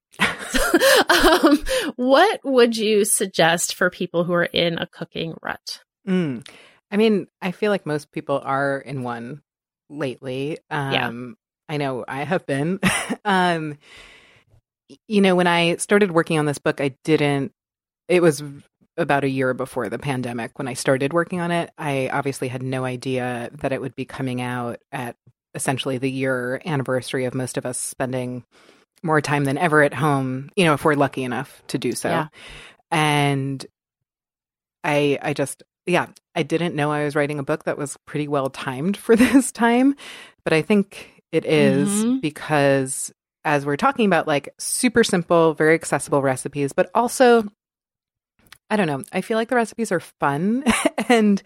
Speaker 4: What would you suggest for people who are in a cooking rut?
Speaker 6: I mean, I feel like most people are in one lately. I know I have been. You know, when I started working on this book, it was about a year before the pandemic when I started working on it. I obviously had no idea that it would be coming out at essentially the year anniversary of most of us spending more time than ever at home, you know, if we're lucky enough to do so. Yeah. And I didn't know I was writing a book that was pretty well timed for this time, but I think it is because as we're talking about like super simple, very accessible recipes, but also, I don't know, I feel like the recipes are fun and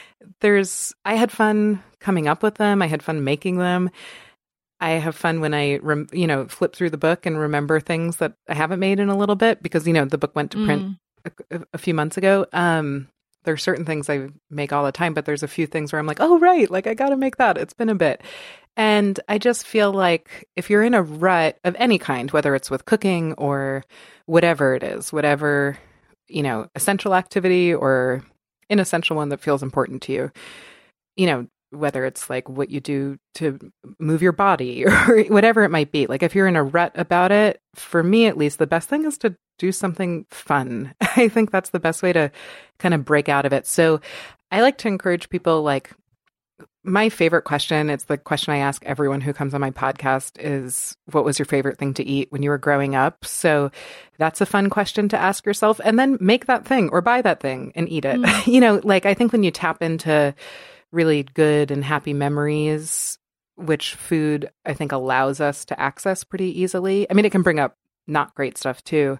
Speaker 6: I had fun coming up with them. I had fun making them. I have fun when I, flip through the book and remember things that I haven't made in a little bit because, you know, the book went to print a few months ago. There are certain things I make all the time, but there's a few things where I'm like, oh, right, like I got to make that. It's been a bit. And I just feel like if you're in a rut of any kind, whether it's with cooking or whatever it is, whatever, you know, essential activity or inessential one that feels important to you, you know, whether it's like what you do to move your body or whatever it might be. Like if you're in a rut about it, for me at least, the best thing is to do something fun. I think that's the best way to kind of break out of it. So I like to encourage people, like, my favorite question, it's the question I ask everyone who comes on my podcast, is what was your favorite thing to eat when you were growing up? So that's a fun question to ask yourself, and then make that thing or buy that thing and eat it. You know, like I think when you tap into really good and happy memories, which food I think allows us to access pretty easily. I mean, it can bring up not great stuff too.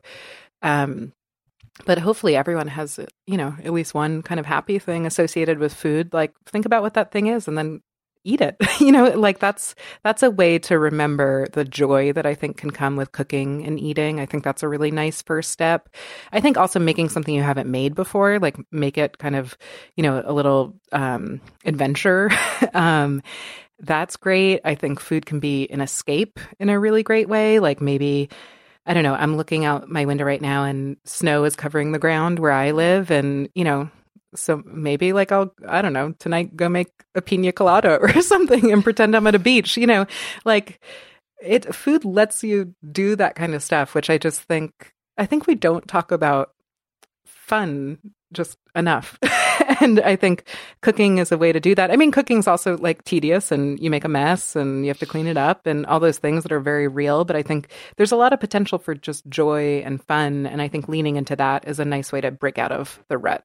Speaker 6: But hopefully everyone has, you know, at least one kind of happy thing associated with food. Like, think about what that thing is and then eat it. You know, like that's a way to remember the joy that I think can come with cooking and eating. I think that's a really nice first step. I think also making something you haven't made before, like make it kind of, you know, a little adventure. That's great. I think food can be an escape in a really great way. Like maybe, I don't know, I'm looking out my window right now and snow is covering the ground where I live. And, you know, so maybe like I don't know, tonight go make a pina colada or something and pretend I'm at a beach, you know, like food lets you do that kind of stuff, which I think we don't talk about fun just enough. And I think cooking is a way to do that. I mean, cooking's also like tedious and you make a mess and you have to clean it up and all those things that are very real. But I think there's a lot of potential for just joy and fun. And I think leaning into that is a nice way to break out of the rut.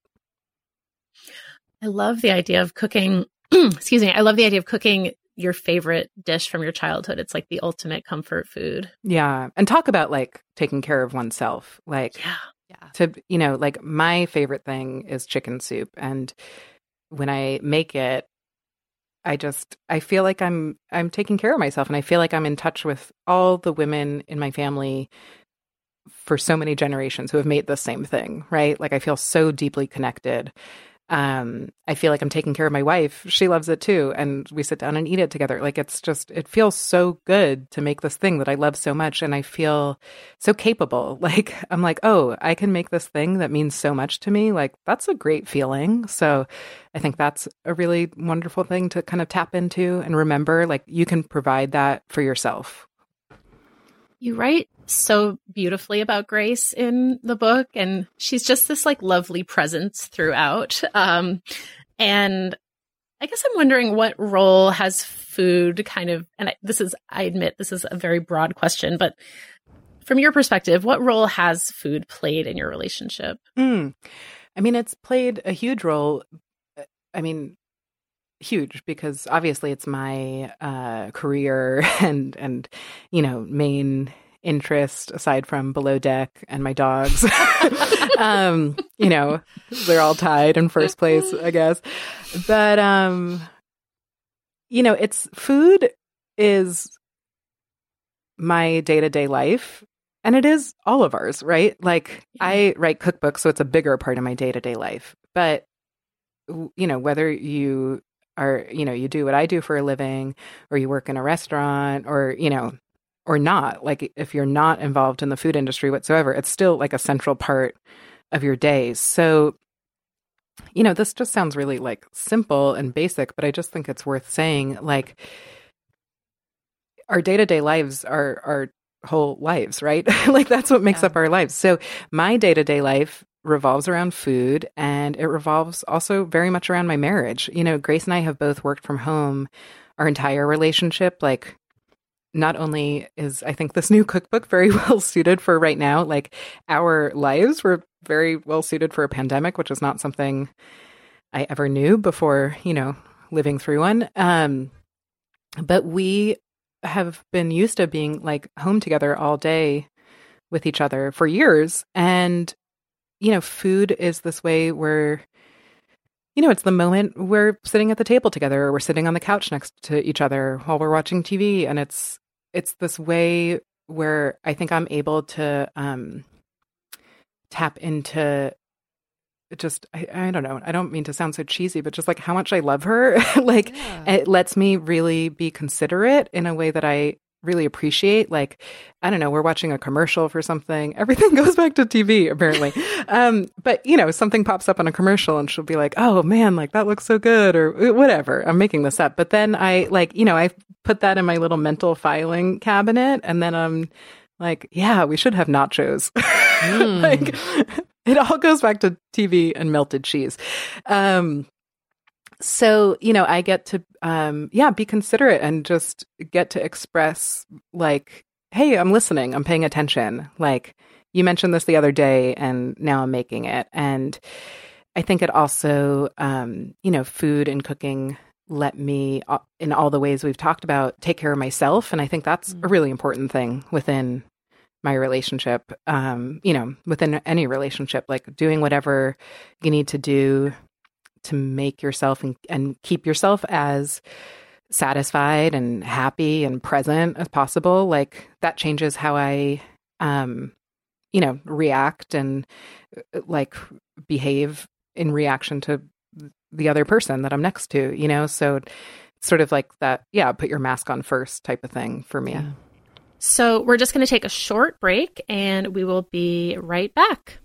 Speaker 4: I love the idea of cooking. Excuse me. I love the idea of cooking your favorite dish from your childhood. It's like the ultimate comfort food.
Speaker 6: Yeah. And talk about like taking care of oneself. Like, to, you know, like my favorite thing is chicken soup. And when I make it, I feel like I'm taking care of myself. And I feel like I'm in touch with all the women in my family for so many generations who have made the same thing, right? Like I feel so deeply connected. I feel like I'm taking care of my wife. She loves it too. And we sit down and eat it together. Like it's just, it feels so good to make this thing that I love so much. And I feel so capable. Like, I'm like, oh, I can make this thing that means so much to me. Like that's a great feeling. So I think that's a really wonderful thing to kind of tap into and remember, like you can provide that for yourself.
Speaker 4: You write so beautifully about Grace in the book, and she's just this like lovely presence throughout. And I guess I'm wondering what role has food kind of, and I admit this is a very broad question, but from your perspective, what role has food played in your relationship?
Speaker 6: I mean, it's played a huge role. I mean, huge, because obviously it's my career and you know, main interest aside from Below Deck and my dogs. You know, they're all tied in first place, I guess. But you know, food is my day-to-day life, and it is all of ours, right? Like I write cookbooks, so it's a bigger part of my day-to-day life. But you know, whether you are, you know, you do what I do for a living, or you work in a restaurant, or, you know, or not, like if you're not involved in the food industry whatsoever, it's still like a central part of your day. So, you know, this just sounds really like simple and basic, but I just think it's worth saying, like our day-to-day lives are our whole lives, right? Like that's what makes up our lives. So my day-to-day life revolves around food, and it revolves also very much around my marriage. You know, Grace and I have both worked from home our entire relationship. Like, not only is, I think, this new cookbook very well suited for right now, like our lives were very well suited for a pandemic, which is not something I ever knew before, you know, living through one. But we have been used to being like home together all day with each other for years. And you know, food is this way where, you know, it's the moment we're sitting at the table together, or we're sitting on the couch next to each other while we're watching TV. And it's this way where I think I'm able to tap into just, I don't know, I don't mean to sound so cheesy, but just like how much I love her. Like it lets me really be considerate in a way that I really appreciate. Like, I don't know, we're watching a commercial for something, everything goes back to TV apparently. But you know, something pops up on a commercial and she'll be like, oh man, like that looks so good, or whatever. I'm making this up. But then I like, you know, I put that in my little mental filing cabinet, and then I'm like, yeah, we should have nachos. Like it all goes back to TV and melted cheese. So, you know, I get to, be considerate and just get to express like, hey, I'm listening, I'm paying attention. Like you mentioned this the other day and now I'm making it. And I think it also, you know, food and cooking let me, in all the ways we've talked about, take care of myself. And I think that's a really important thing within my relationship, you know, within any relationship, like doing whatever you need to do to make yourself and keep yourself as satisfied and happy and present as possible. Like that changes how I, you know, react and like behave in reaction to the other person that I'm next to, you know? So it's sort of like that, put your mask on first type of thing for me. Yeah.
Speaker 4: So we're just going to take a short break and we will be right back.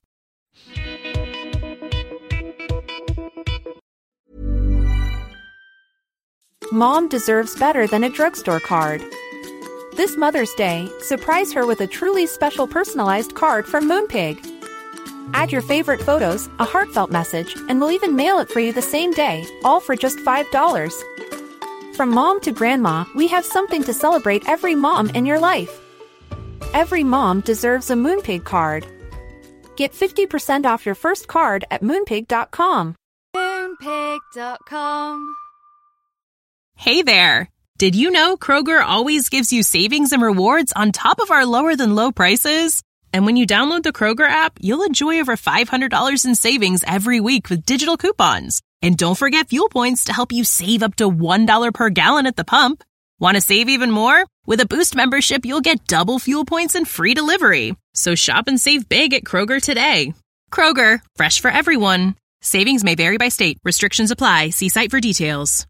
Speaker 8: Mom deserves better than a drugstore card. This Mother's Day, surprise her with a truly special personalized card from Moonpig. Add your favorite photos, a heartfelt message, and we'll even mail it for you the same day, all for just $5. From mom to grandma, we have something to celebrate every mom in your life. Every mom deserves a Moonpig card. Get 50% off your first card at Moonpig.com.
Speaker 9: Moonpig.com.
Speaker 10: Hey there! Did you know Kroger always gives you savings and rewards on top of our lower-than-low prices? And when you download the Kroger app, you'll enjoy over $500 in savings every week with digital coupons. And don't forget fuel points to help you save up to $1 per gallon at the pump. Want to save even more? With a Boost membership, you'll get double fuel points and free delivery. So shop and save big at Kroger today. Kroger, fresh for everyone. Savings may vary by state. Restrictions apply. See site for details.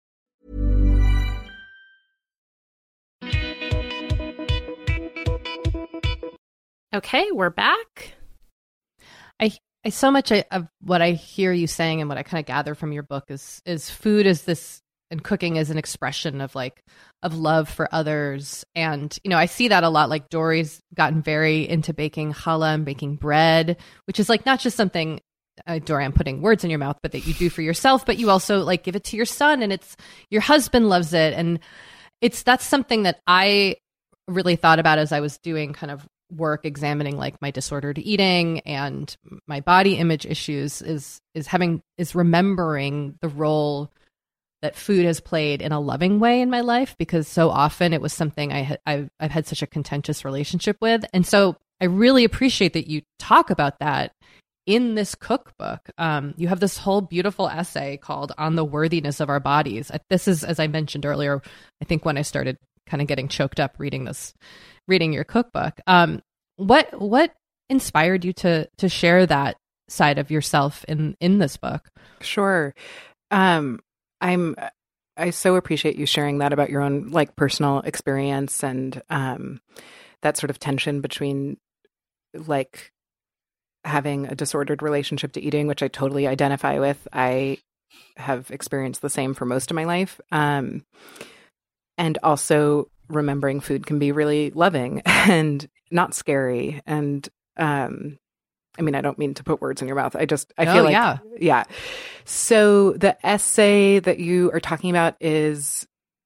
Speaker 4: Okay, we're back.
Speaker 7: I so much of what I hear you saying and what I kind of gather from your book is food is this, and cooking is an expression of love for others. And, I see that a lot. Like Dory's gotten very into baking challah and baking bread, which is like not just something, Dory, I'm putting words in your mouth, but that you do for yourself, but you also like give it to your son, and it's your husband loves it. And that's something that I really thought about as I was doing kind of work examining like my disordered eating and my body image issues is remembering the role that food has played in a loving way in my life, because so often it was something I've had such a contentious relationship with. And so I really appreciate that you talk about that in this cookbook. You have this whole beautiful essay called On the Worthiness of Our Bodies. This is, as I mentioned earlier, I think when I started kind of getting choked up reading your cookbook. What inspired you to share that side of yourself in this book?
Speaker 6: Sure. I so appreciate you sharing that about your own like personal experience and that sort of tension between like having a disordered relationship to eating, which I totally identify with. I have experienced the same for most of my life. And also remembering food can be really loving and not scary. And I mean, I don't mean to put words in your mouth. I feel like, yeah. So the essay that you are talking about is,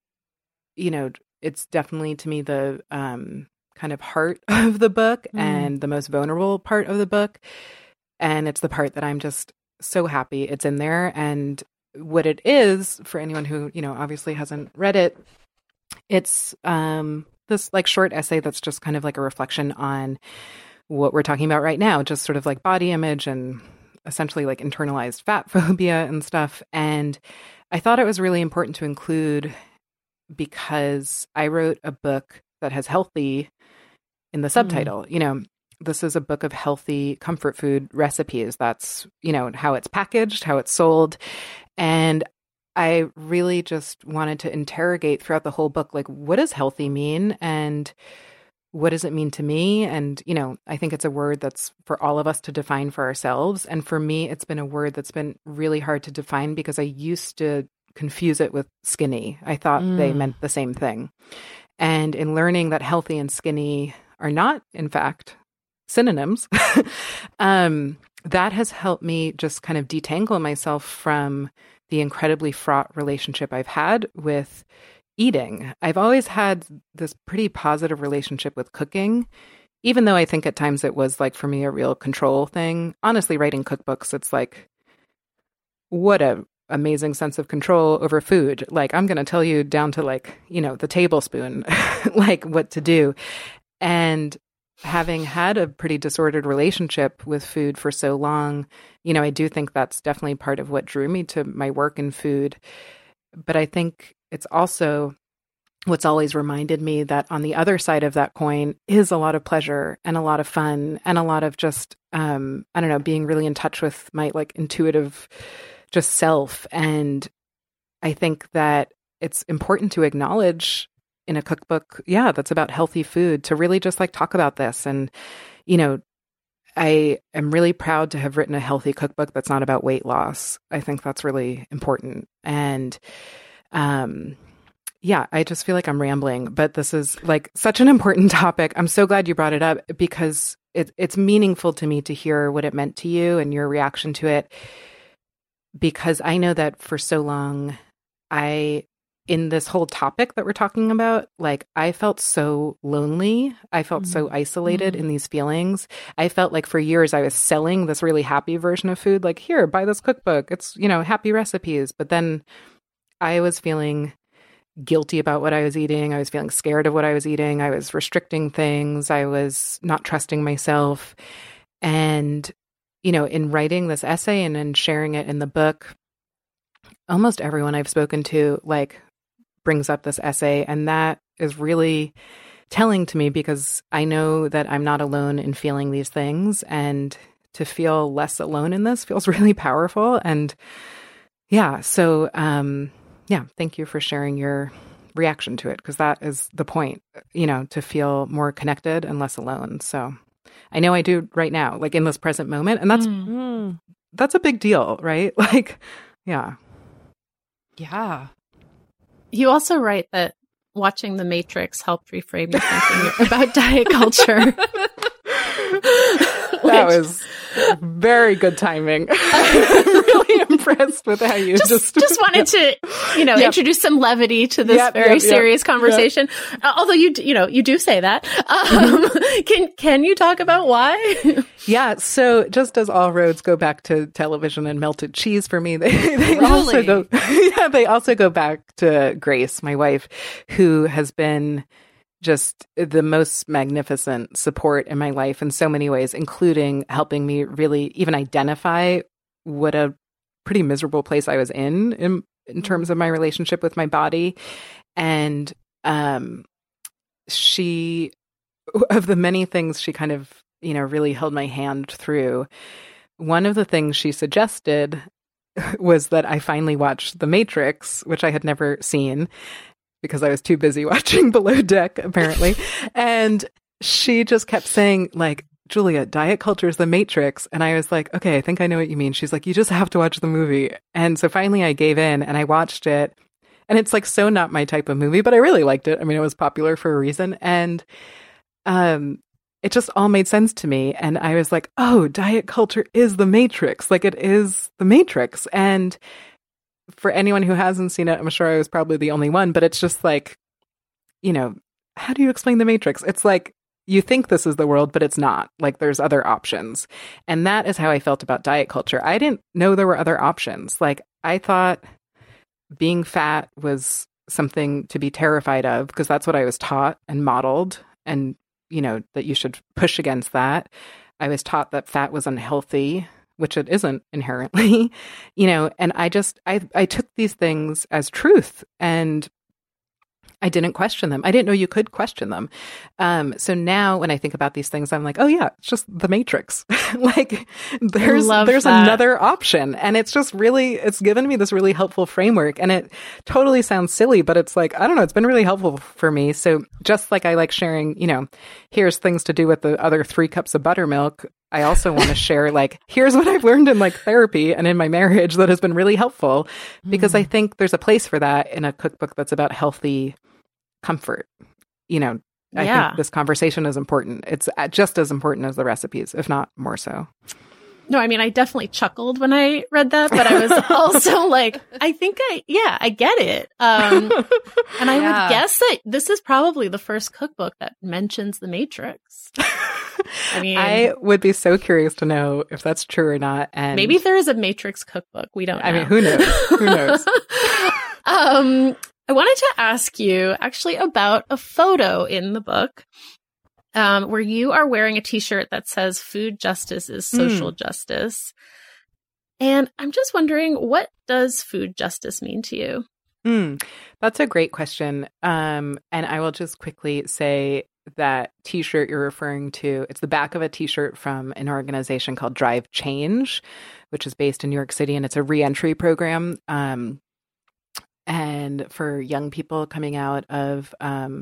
Speaker 6: it's definitely to me the kind of heart of the book and the most vulnerable part of the book. And it's the part that I'm just so happy it's in there. And what it is, for anyone who, obviously hasn't read it, it's this like short essay that's just kind of like a reflection on what we're talking about right now, just sort of like body image and essentially like internalized fat phobia and stuff. And I thought it was really important to include because I wrote a book that has healthy in the subtitle. This is a book of healthy comfort food recipes. That's, how it's packaged, how it's sold. And I really just wanted to interrogate throughout the whole book, like, what does healthy mean? And what does it mean to me? And, I think it's a word that's for all of us to define for ourselves. And for me, it's been a word that's been really hard to define because I used to confuse it with skinny. I thought they meant the same thing. And in learning that healthy and skinny are not, in fact, synonyms, that has helped me just kind of detangle myself from the incredibly fraught relationship I've had with eating. I've always had this pretty positive relationship with cooking, even though I think at times it was like for me a real control thing. Honestly, writing cookbooks, it's like, what a amazing sense of control over food. Like, I'm going to tell you down to like, the tablespoon, like what to do. And having had a pretty disordered relationship with food for so long, I do think that's definitely part of what drew me to my work in food. But I think it's also what's always reminded me that on the other side of that coin is a lot of pleasure and a lot of fun and a lot of just, being really in touch with my like intuitive just self. And I think that it's important to acknowledge in a cookbook, that's about healthy food, to really just like talk about this. And, I am really proud to have written a healthy cookbook that's not about weight loss. I think that's really important. And, I just feel like I'm rambling, but this is like such an important topic. I'm so glad you brought it up because it's meaningful to me to hear what it meant to you and your reaction to it, because I know that for so long, in this whole topic that we're talking about, like, I felt so lonely. I felt so isolated in these feelings. I felt like for years I was selling this really happy version of food. Like, here, buy this cookbook. It's, happy recipes. But then I was feeling guilty about what I was eating. I was feeling scared of what I was eating. I was restricting things. I was not trusting myself. And, in writing this essay and then sharing it in the book, almost everyone I've spoken to, like, brings up this essay, and that is really telling to me, because I know that I'm not alone in feeling these things, and to feel less alone in this feels really powerful. And so thank you for sharing your reaction to it, because that is the point, to feel more connected and less alone. So I know I do right now, like in this present moment, and that's a big deal, right? Like, yeah.
Speaker 4: You also write that watching The Matrix helped reframe your thinking about diet culture.
Speaker 6: That was very good timing. I'm really impressed with how you just
Speaker 4: wanted to, introduce some levity to this very serious conversation. Although you do say that. Can you talk about why?
Speaker 6: Yeah. So just as all roads go back to television and melted cheese for me, they also go back to Grace, my wife, who has been just the most magnificent support in my life in so many ways, including helping me really even identify what a pretty miserable place I was in terms of my relationship with my body. And she, of the many things she kind of, really held my hand through, one of the things she suggested was that I finally watched The Matrix, which I had never seen, because I was too busy watching Below Deck, apparently. And she just kept saying, like, Julia, diet culture is The Matrix. And I was like, okay, I think I know what you mean. She's like, you just have to watch the movie. And so finally I gave in and I watched it. And it's like so not my type of movie, but I really liked it. I mean, it was popular for a reason. And it just all made sense to me. And I was like, oh, diet culture is The Matrix. Like, it is The Matrix. And for anyone who hasn't seen it, I'm sure I was probably the only one, but it's just like, how do you explain The Matrix? It's like, you think this is the world, but it's not. Like, there's other options. And that is how I felt about diet culture. I didn't know there were other options. Like, I thought being fat was something to be terrified of, because that's what I was taught and modeled, and, that you should push against that. I was taught that fat was unhealthy, which it isn't inherently, and I took these things as truth, and I didn't question them. I didn't know you could question them. So now when I think about these things, I'm like, oh yeah, it's just The Matrix. Like, there's another option. And it's just really, it's given me this really helpful framework. And it totally sounds silly, but it's like, I don't know, it's been really helpful for me. So just like I like sharing, here's things to do with the other 3 cups of buttermilk, I also want to share, like, here's what I've learned in like therapy and in my marriage that has been really helpful, because I think there's a place for that in a cookbook that's about healthy comfort. I think this conversation is important. It's just as important as the recipes, if not more so.
Speaker 4: No, I mean, I definitely chuckled when I read that, but I was also like, I think I get it. And I would guess that this is probably the first cookbook that mentions The Matrix.
Speaker 6: I mean, I would be so curious to know if that's true or not. And
Speaker 4: maybe there is a Matrix cookbook. We don't know.
Speaker 6: I mean, who knows? Who knows?
Speaker 4: I wanted to ask you actually about a photo in the book where you are wearing a t-shirt that says food justice is social justice. And I'm just wondering, what does food justice mean to you?
Speaker 6: That's a great question. And I will just quickly say that t-shirt you're referring to, it's the back of a t-shirt from an organization called Drive Change, which is based in New York City, and it's a reentry program. And for young people coming out of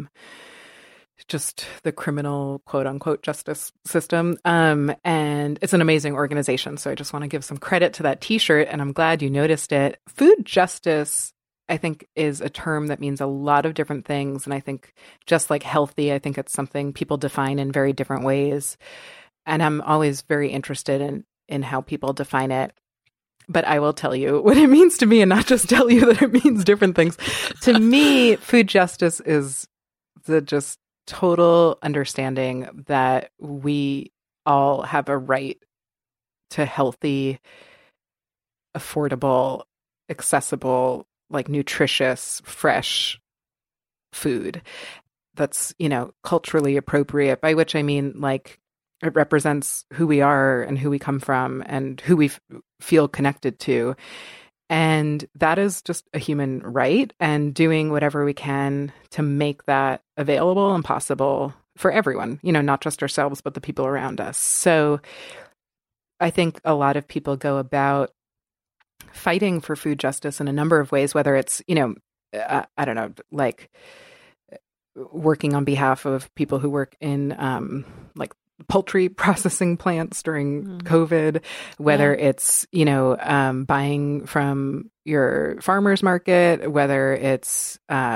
Speaker 6: just the criminal, quote unquote, justice system. And it's an amazing organization. So I just want to give some credit to that t-shirt, and I'm glad you noticed it. Food justice, I think, is a term that means a lot of different things. And I think just like healthy, I think it's something people define in very different ways. and I'm always very interested in how people define it. But I will tell you what it means to me, and not just tell you that it means different things. To me, food justice is the just total understanding that we all have a right to healthy, affordable, accessible, like nutritious, fresh food that's, culturally appropriate, by which I mean like it represents who we are and who we come from and who we feel connected to. And that is just a human right, and doing whatever we can to make that available and possible for everyone, not just ourselves, but the people around us. So I think a lot of people go about fighting for food justice in a number of ways, whether it's, I don't know, like working on behalf of people who work in like poultry processing plants during COVID, whether it's, buying from your farmer's market, whether it's,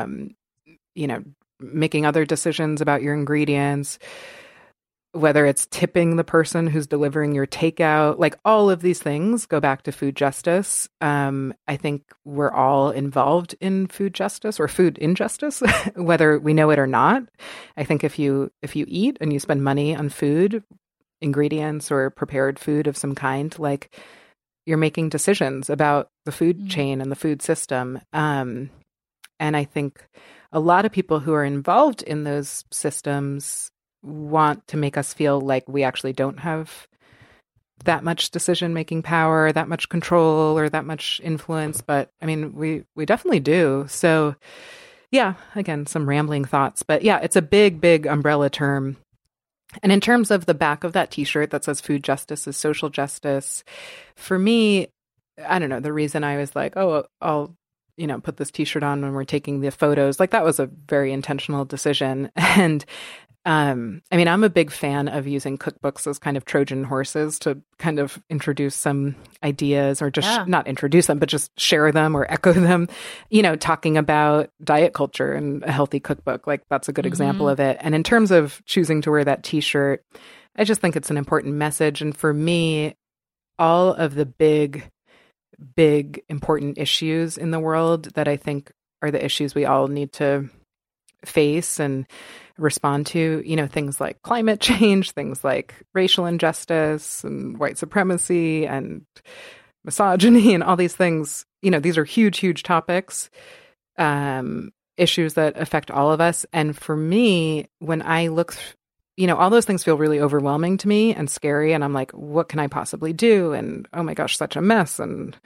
Speaker 6: making other decisions about your ingredients, whether it's tipping the person who's delivering your takeout, like all of these things go back to food justice. I think we're all involved in food justice or food injustice, whether we know it or not. I think if you eat and you spend money on food, ingredients or prepared food of some kind, like you're making decisions about the food chain and the food system. And I think a lot of people who are involved in those systems want to make us feel like we actually don't have that much decision-making power, that much control, or that much influence. But I mean, we definitely do. So yeah, again, some rambling thoughts, but yeah, it's a big, big umbrella term. And in terms of the back of that t-shirt that says food justice is social justice, for me, I don't know, the reason I was like, oh, I'll put this t-shirt on when we're taking the photos, like that was a very intentional decision. And I mean, I'm a big fan of using cookbooks as kind of Trojan horses to kind of introduce some ideas, or just not introduce them, but just share them or echo them, talking about diet culture and a healthy cookbook. Like that's a good example of it. And in terms of choosing to wear that t-shirt, I just think it's an important message. And for me, all of the big, important issues in the world that I think are the issues we all need to face and respond to, things like climate change, things like racial injustice and white supremacy and misogyny and all these things, these are huge, huge topics, issues that affect all of us. And for me, when I look, all those things feel really overwhelming to me and scary. And I'm like, what can I possibly do? And oh my gosh, such a mess. And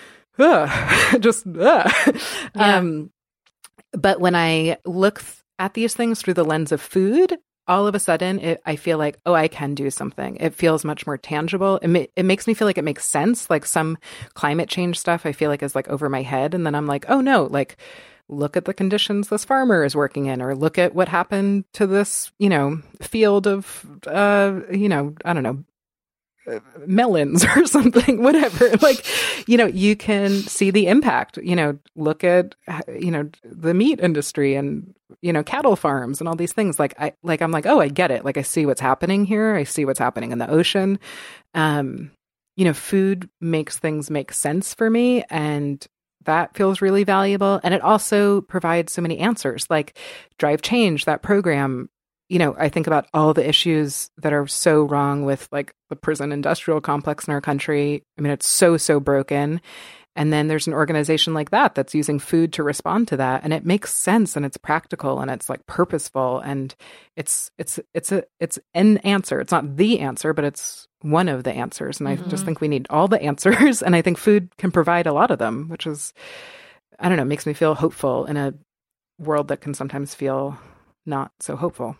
Speaker 6: but when I look at these things through the lens of food, all of a sudden I feel like, oh, I can do something. It feels much more tangible. It makes me feel like it makes sense. Like some climate change stuff I feel like is like over my head. And then I'm like, oh no, like look at the conditions this farmer is working in, or look at what happened to this, field of, I don't know, melons or something, whatever. Like, you can see the impact, look at, the meat industry and, cattle farms and all these things. I'm like, oh, I get it. Like, I see what's happening here. I see what's happening in the ocean. Food makes things make sense for me. And that feels really valuable. And it also provides so many answers, like Drive Change, that program. I think about all the issues that are so wrong with like the prison industrial complex in our country. I mean, it's so broken. And then there's an organization like that that's using food to respond to that. And it makes sense, and it's practical, and it's like purposeful, and it's an answer. It's not the answer, but it's one of the answers. And I just think we need all the answers. And I think food can provide a lot of them, which is, I don't know, makes me feel hopeful in a world that can sometimes feel not so hopeful.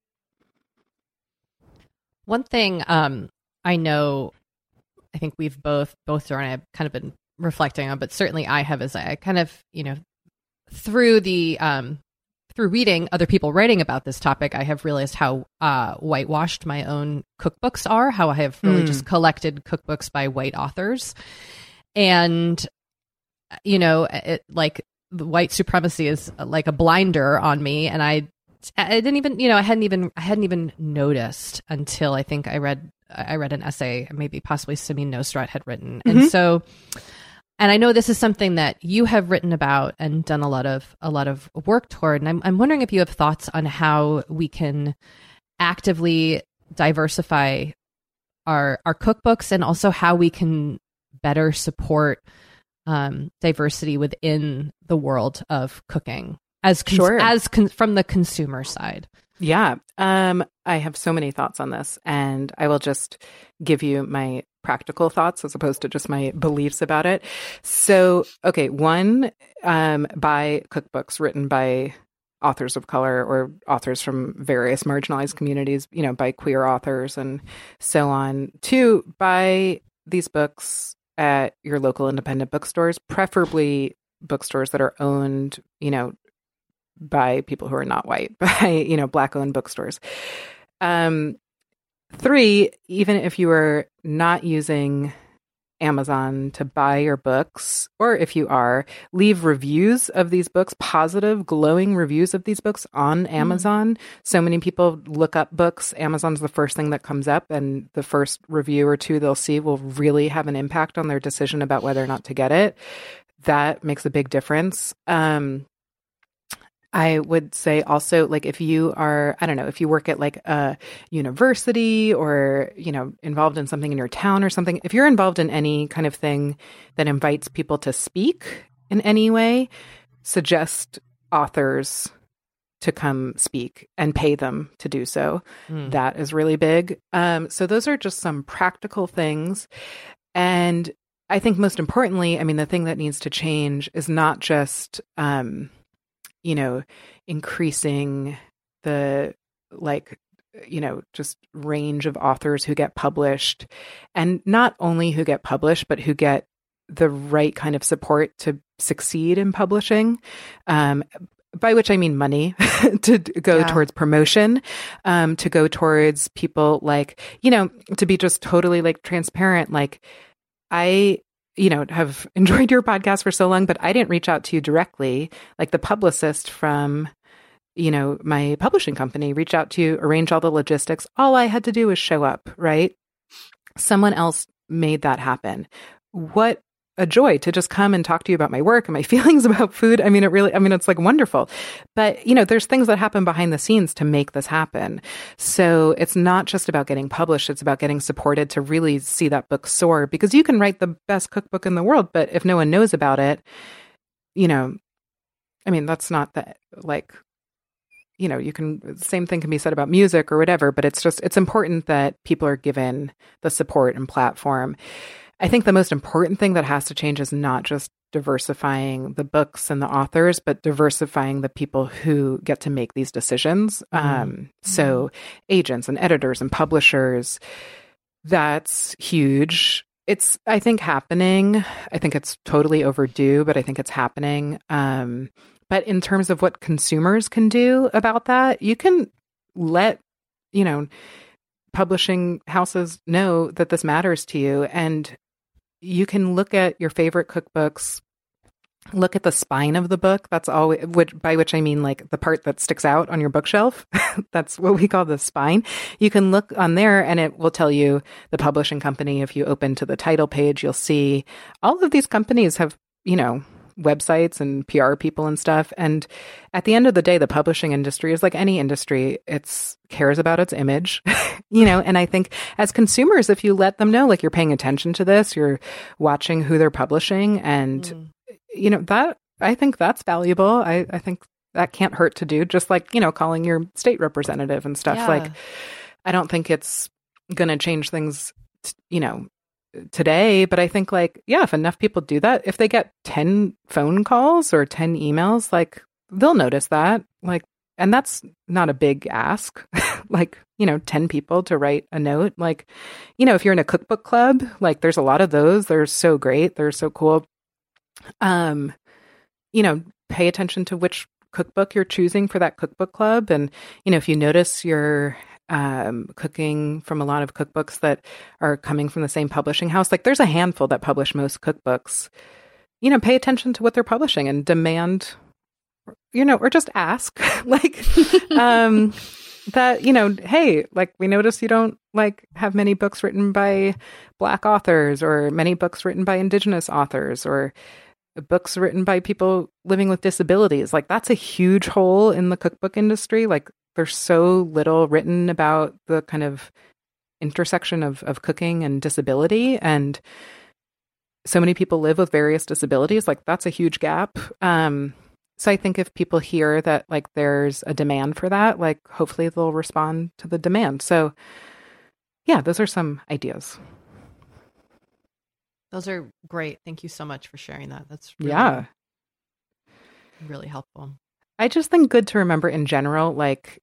Speaker 7: One thing I know, I think we've both Sarah and I have kind of been reflecting on, but certainly I have, as I kind of, through reading other people writing about this topic, I have realized how whitewashed my own cookbooks are, how I have really just collected cookbooks by white authors. And, like the white supremacy is like a blinder on me. And I I didn't even, I hadn't even noticed until I think I read an essay, maybe possibly Samin Nosrat had written.
Speaker 6: Mm-hmm.
Speaker 7: And so, and I know this is something that you have written about and done a lot of work toward. And I'm wondering if you have thoughts on how we can actively diversify our cookbooks, and also how we can better support diversity within the world of cooking from the consumer side.
Speaker 6: Yeah. I have so many thoughts on this, and I will just give you my practical thoughts as opposed to just my beliefs about it. So, okay, one, buy cookbooks written by authors of color or authors from various marginalized communities, by queer authors and so on. Two, buy these books at your local independent bookstores, preferably bookstores that are owned, by people who are not white, by, Black-owned bookstores. Three, even if you are not using Amazon to buy your books, or if you are, leave reviews of these books, positive, glowing reviews of these books on Amazon. So many people look up books. Amazon's the first thing that comes up, and the first review or two they'll see will really have an impact on their decision about whether or not to get it. That makes a big difference. I would say also, like, if you are, I don't know, if you work at like a university or, involved in something in your town or something, if you're involved in any kind of thing that invites people to speak in any way, suggest authors to come speak and pay them to do so. That is really big. So those are just some practical things. And I think most importantly, the thing that needs to change is not just, increasing the, just range of authors who get published, and not only who get published, but who get the right kind of support to succeed in publishing, by which I mean money to go towards promotion, to go towards people to be just totally transparent. I have enjoyed your podcast for so long, but I didn't reach out to you directly. The publicist from, my publishing company reached out to you, arrange all the logistics. All I had to do was show up, right? Someone else made that happen. What a joy to just come and talk to you about my work and my feelings about food. It's wonderful. But, there's things that happen behind the scenes to make this happen. So it's not just about getting published. It's about getting supported to really see that book soar, because you can write the best cookbook in the world, but if no one knows about it, that's not the, same thing can be said about music or whatever, but it's important that people are given the support and platform. I think the most important thing that has to change is not just diversifying the books and the authors, but diversifying the people who get to make these decisions. So agents and editors and publishers, that's huge. It's, I think, happening. I think it's totally overdue, but I think it's happening. But in terms of what consumers can do about that, you can let, publishing houses know that this matters to you. And you can look at your favorite cookbooks, look at the spine of the book. That's all, by which I mean the part that sticks out on your bookshelf. That's what we call the spine. You can look on there and it will tell you the publishing company. If you open to the title page, you'll see all of these companies have, websites and PR people and stuff. And at the end of the day, the publishing industry is like any industry. It cares about its image, and I think as consumers, if you let them know, you're paying attention to this, you're watching who they're publishing, and, that, I think that's valuable. I think that can't hurt to do, just calling your state representative and stuff.
Speaker 7: Yeah.
Speaker 6: I don't think it's going to change things, today, but I think if enough people do that, if they get 10 phone calls or 10 emails, they'll notice that, and that's not a big ask, 10 people to write a note. If you're in a cookbook club, there's a lot of those. They're so great. They're so cool. Pay attention to which cookbook you're choosing for that cookbook club. And, if you notice you're cooking from a lot of cookbooks that are coming from the same publishing house, there's a handful that publish most cookbooks, pay attention to what they're publishing and demand, or just ask that, hey, like, we notice you don't like have many books written by Black authors or many books written by Indigenous authors or books written by people living with disabilities. Like, that's a huge hole in the cookbook industry. Like, there's so little written about the kind of intersection of cooking and disability. And so many people live with various disabilities. Like, that's a huge gap. So I think if people hear that, like, there's a demand for that, like, hopefully they'll respond to the demand. So yeah, those are some ideas.
Speaker 7: Those are great. Thank you so much for sharing that. That's really helpful.
Speaker 6: I just think good to remember in general, like,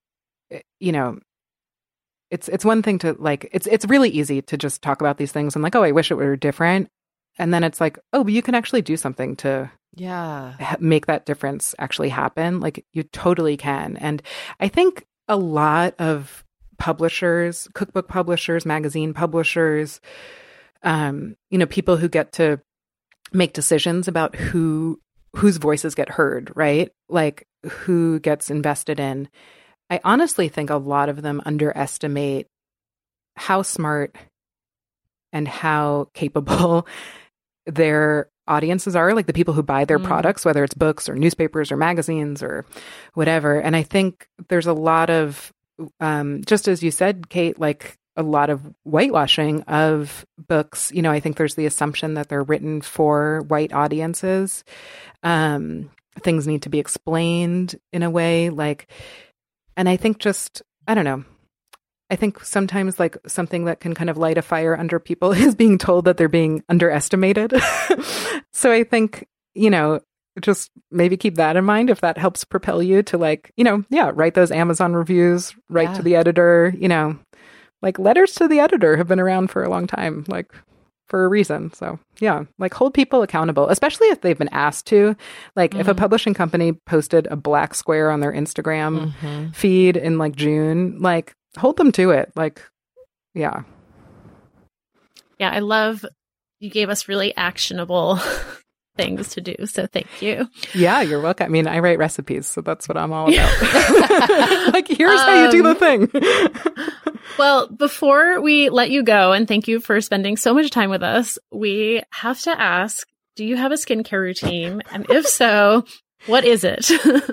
Speaker 6: it's one thing to, like, it's really easy to just talk about these things and like, oh, I wish it were different. And then it's like, oh, but you can actually do something to make that difference actually happen. Like, you totally can. And I think a lot of publishers, cookbook publishers, magazine publishers, people who get to make decisions about whose voices get heard, right? Like, who gets invested in. I honestly think a lot of them underestimate how smart and how capable their audiences are, like the people who buy their products, whether it's books or newspapers or magazines or whatever. And I think there's a lot of, just as you said, Kate, like a lot of whitewashing of books. I think there's the assumption that they're written for white audiences. Things need to be explained in a way, like, and I think just, I don't know. I think sometimes, like, something that can kind of light a fire under people is being told that they're being underestimated. So I think, just maybe keep that in mind if that helps propel you to, like, write those Amazon reviews, write to the editor, like, letters to the editor have been around for a long time, like, for a reason. So yeah, like, hold people accountable, especially if they've been asked to. Like, if a publishing company posted a black square on their Instagram feed in, like, June, like, hold them to it. Like, yeah.
Speaker 4: Yeah, I love you gave us really actionable things to do. So thank you.
Speaker 6: Yeah, you're welcome. I mean, I write recipes, so that's what I'm all about. Like, here's how you do the thing.
Speaker 4: Well, before we let you go, and thank you for spending so much time with us, we have to ask, do you have a skincare routine? And if so, what is it?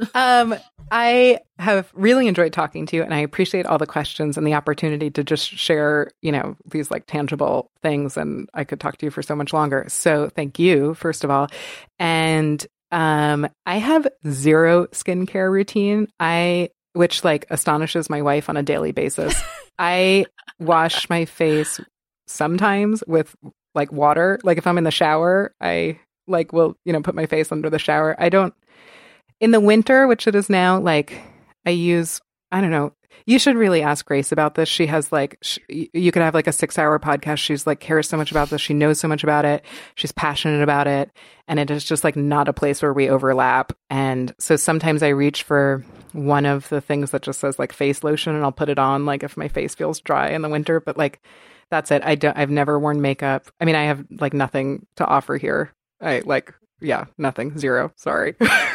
Speaker 6: I have really enjoyed talking to you, and I appreciate all the questions and the opportunity to just share, these, like, tangible things. And I could talk to you for so much longer. So thank you, first of all. And I have zero skincare routine, which, like, astonishes my wife on a daily basis. I wash my face sometimes with, like, water. Like, if I'm in the shower, I, like, will, put my face under the shower. I don't. In the winter, which it is now, like, I use, I don't know, you should really ask Grace about this. She has, like, you could have, like, a 6-hour podcast. She's, like, cares so much about this. She knows so much about it. She's passionate about it. And it is just, like, not a place where we overlap. And so sometimes I reach for one of the things that just says, like, face lotion, and I'll put it on, like, if my face feels dry in the winter. But, like, that's it. I've never worn makeup. I mean, I have, like, nothing to offer here. Nothing. Zero. Sorry.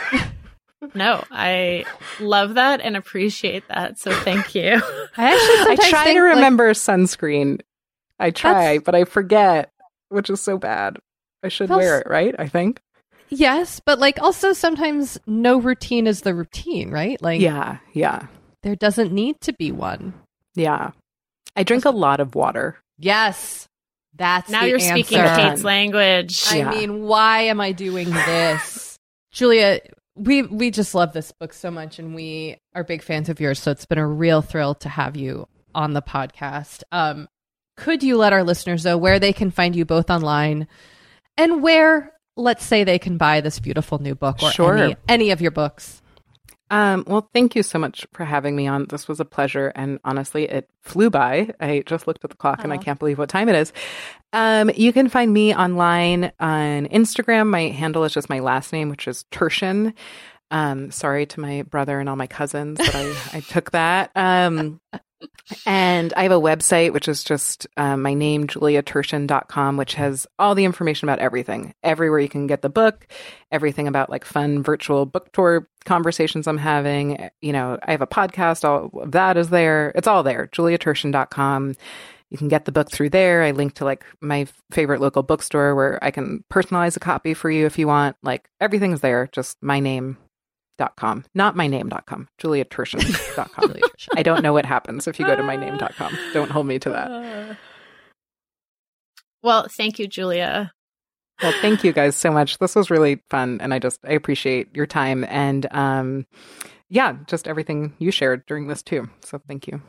Speaker 4: No, I love that and appreciate that. So thank you.
Speaker 6: I try to remember sunscreen. I try, but I forget, which is so bad. I should wear it, right? I think.
Speaker 7: Yes, but, like, also sometimes no routine is the routine, right? Like,
Speaker 6: yeah.
Speaker 7: There doesn't need to be one.
Speaker 6: Yeah. I drink a lot of water.
Speaker 7: Yes. That's
Speaker 4: now you're
Speaker 7: answer.
Speaker 4: Speaking Kate's language.
Speaker 7: I mean, why am I doing this? Julia, we just love this book so much, and we are big fans of yours, so it's been a real thrill to have you on the podcast. Could you let our listeners know where they can find you both online and where, let's say, they can buy this beautiful new book or any of your books?
Speaker 6: Well, thank you so much for having me on. This was a pleasure. And honestly, it flew by. I just looked at the clock and I can't believe what time it is. You can find me online on Instagram. My handle is just my last name, which is Turshen. Sorry to my brother and all my cousins that I took that. And I have a website, which is just my name, juliaturshen.com, which has all the information about everything. Everywhere you can get the book, everything about like fun virtual book tour conversations I'm having. You know, I have a podcast, all of that is there. It's all there, juliaturshen.com. You can get the book through there. I link to like my favorite local bookstore where I can personalize a copy for you if you want. Like everything's there, just myname.com, not myname.com, juliaturshen.com. I don't know what happens if you go to myname.com. Don't hold me to that.
Speaker 4: Well, thank you, Julia.
Speaker 6: Well, thank you guys so much. This was really fun. And I appreciate your time and just everything you shared during this too. So thank you.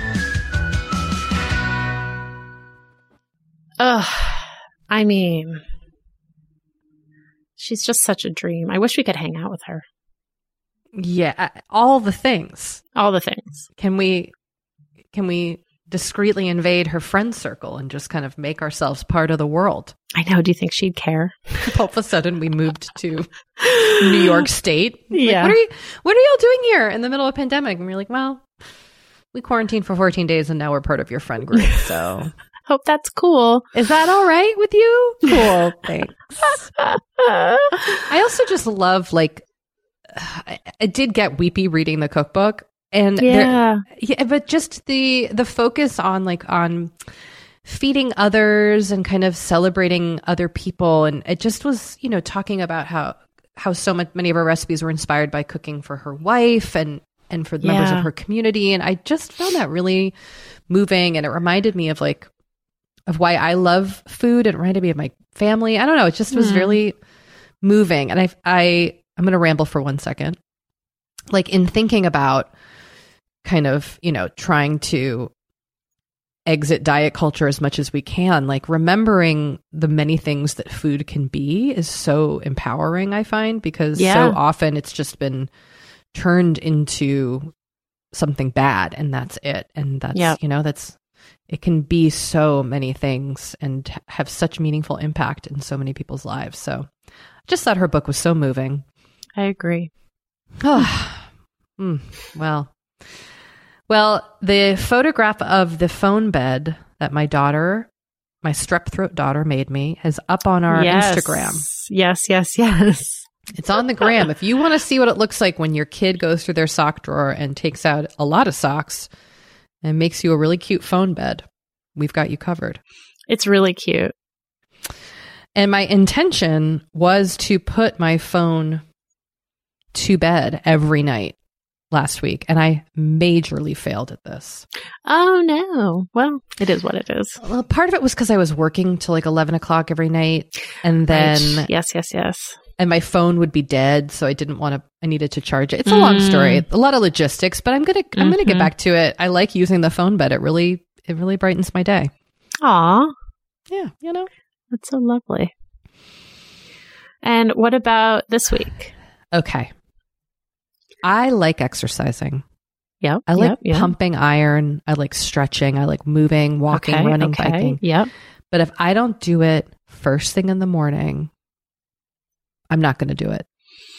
Speaker 4: I mean, she's just such a dream. I wish we could hang out with her.
Speaker 7: Yeah, all the things.
Speaker 4: All the things.
Speaker 7: Can we discreetly invade her friend circle and just kind of make ourselves part of the world?
Speaker 4: I know. Do you think she'd care?
Speaker 7: All of a sudden, we moved to New York State.
Speaker 4: Yeah.
Speaker 7: Like, what are y'all doing here in the middle of a pandemic? And we're like, well, we quarantined for 14 days and now we're part of your friend group. So
Speaker 4: hope that's cool.
Speaker 7: Is that all right with you? Cool. Thanks. I also just love, like, I did get weepy reading the cookbook. And but just the focus on feeding others and kind of celebrating other people. And it just was, you know, talking about how so many of her recipes were inspired by cooking for her wife and for the members of her community. And I just found that really moving. And it reminded me of why I love food. It reminded me of my family. I don't know. It just was really moving. And I'm going to ramble for 1 second. Like, in thinking about kind of, you know, trying to exit diet culture as much as we can, like, remembering the many things that food can be is so empowering, I find, because so often it's just been turned into something bad and that's it. And that's, you know, it can be so many things and have such meaningful impact in so many people's lives. So I just thought her book was so moving.
Speaker 4: I agree.
Speaker 7: Well, the photograph of the phone bed that my strep throat daughter made me is up on our Instagram.
Speaker 4: Yes.
Speaker 7: It's on the gram. If you want to see what it looks like when your kid goes through their sock drawer and takes out a lot of socks and makes you a really cute phone bed, we've got you covered.
Speaker 4: It's really cute.
Speaker 7: And my intention was to put my phone to bed every night last week, and I majorly failed at this.
Speaker 4: Oh no. Well, it is what it is.
Speaker 7: Well, part of it was because I was working till like 11 o'clock every night, and then
Speaker 4: yes,
Speaker 7: and my phone would be dead, so I needed to charge it. It's a long story, a lot of logistics, but I'm gonna get back to it. I like using the phone bed. It really brightens my day.
Speaker 4: Aw.
Speaker 7: Yeah, you know,
Speaker 4: that's so lovely. And what about this week?
Speaker 7: Okay. I like exercising.
Speaker 4: Yep.
Speaker 7: I like pumping iron. I like stretching. I like moving, walking, running, biking.
Speaker 4: Yep.
Speaker 7: But if I don't do it first thing in the morning, I'm not going to do it.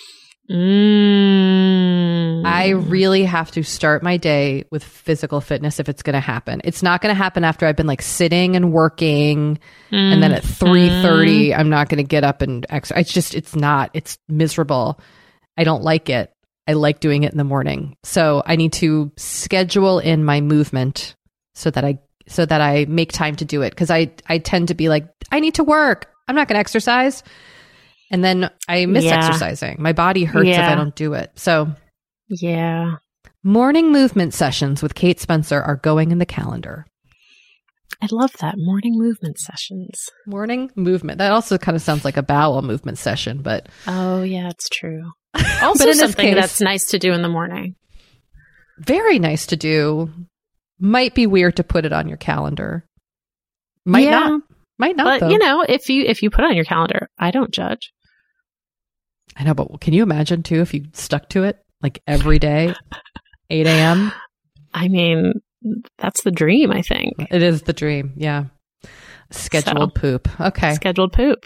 Speaker 7: I really have to start my day with physical fitness if it's going to happen. It's not going to happen after I've been like sitting and working, and then at 3:30, I'm not going to get up and exercise. It's miserable. I don't like it. I like doing it in the morning. So I need to schedule in my movement so that I make time to do it. Because I tend to be like, I need to work. I'm not going to exercise. And then I miss exercising. My body hurts if I don't do it. So morning movement sessions with Kate Spencer are going in the calendar.
Speaker 4: I love that. Morning movement sessions.
Speaker 7: Morning movement. That also kind of sounds like a bowel movement session, but.
Speaker 4: Oh, yeah, it's true. Also, but something that's nice to do in the morning.
Speaker 7: Very nice to do. Might be weird to put it on your calendar. Might not.
Speaker 4: But
Speaker 7: though.
Speaker 4: You know, if you put it on your calendar, I don't judge.
Speaker 7: I know, but can you imagine too if you stuck to it like every day, 8 a.m.?
Speaker 4: I mean, that's the dream. I think
Speaker 7: it is the dream. Yeah. Scheduled poop. Okay.
Speaker 4: Scheduled poop.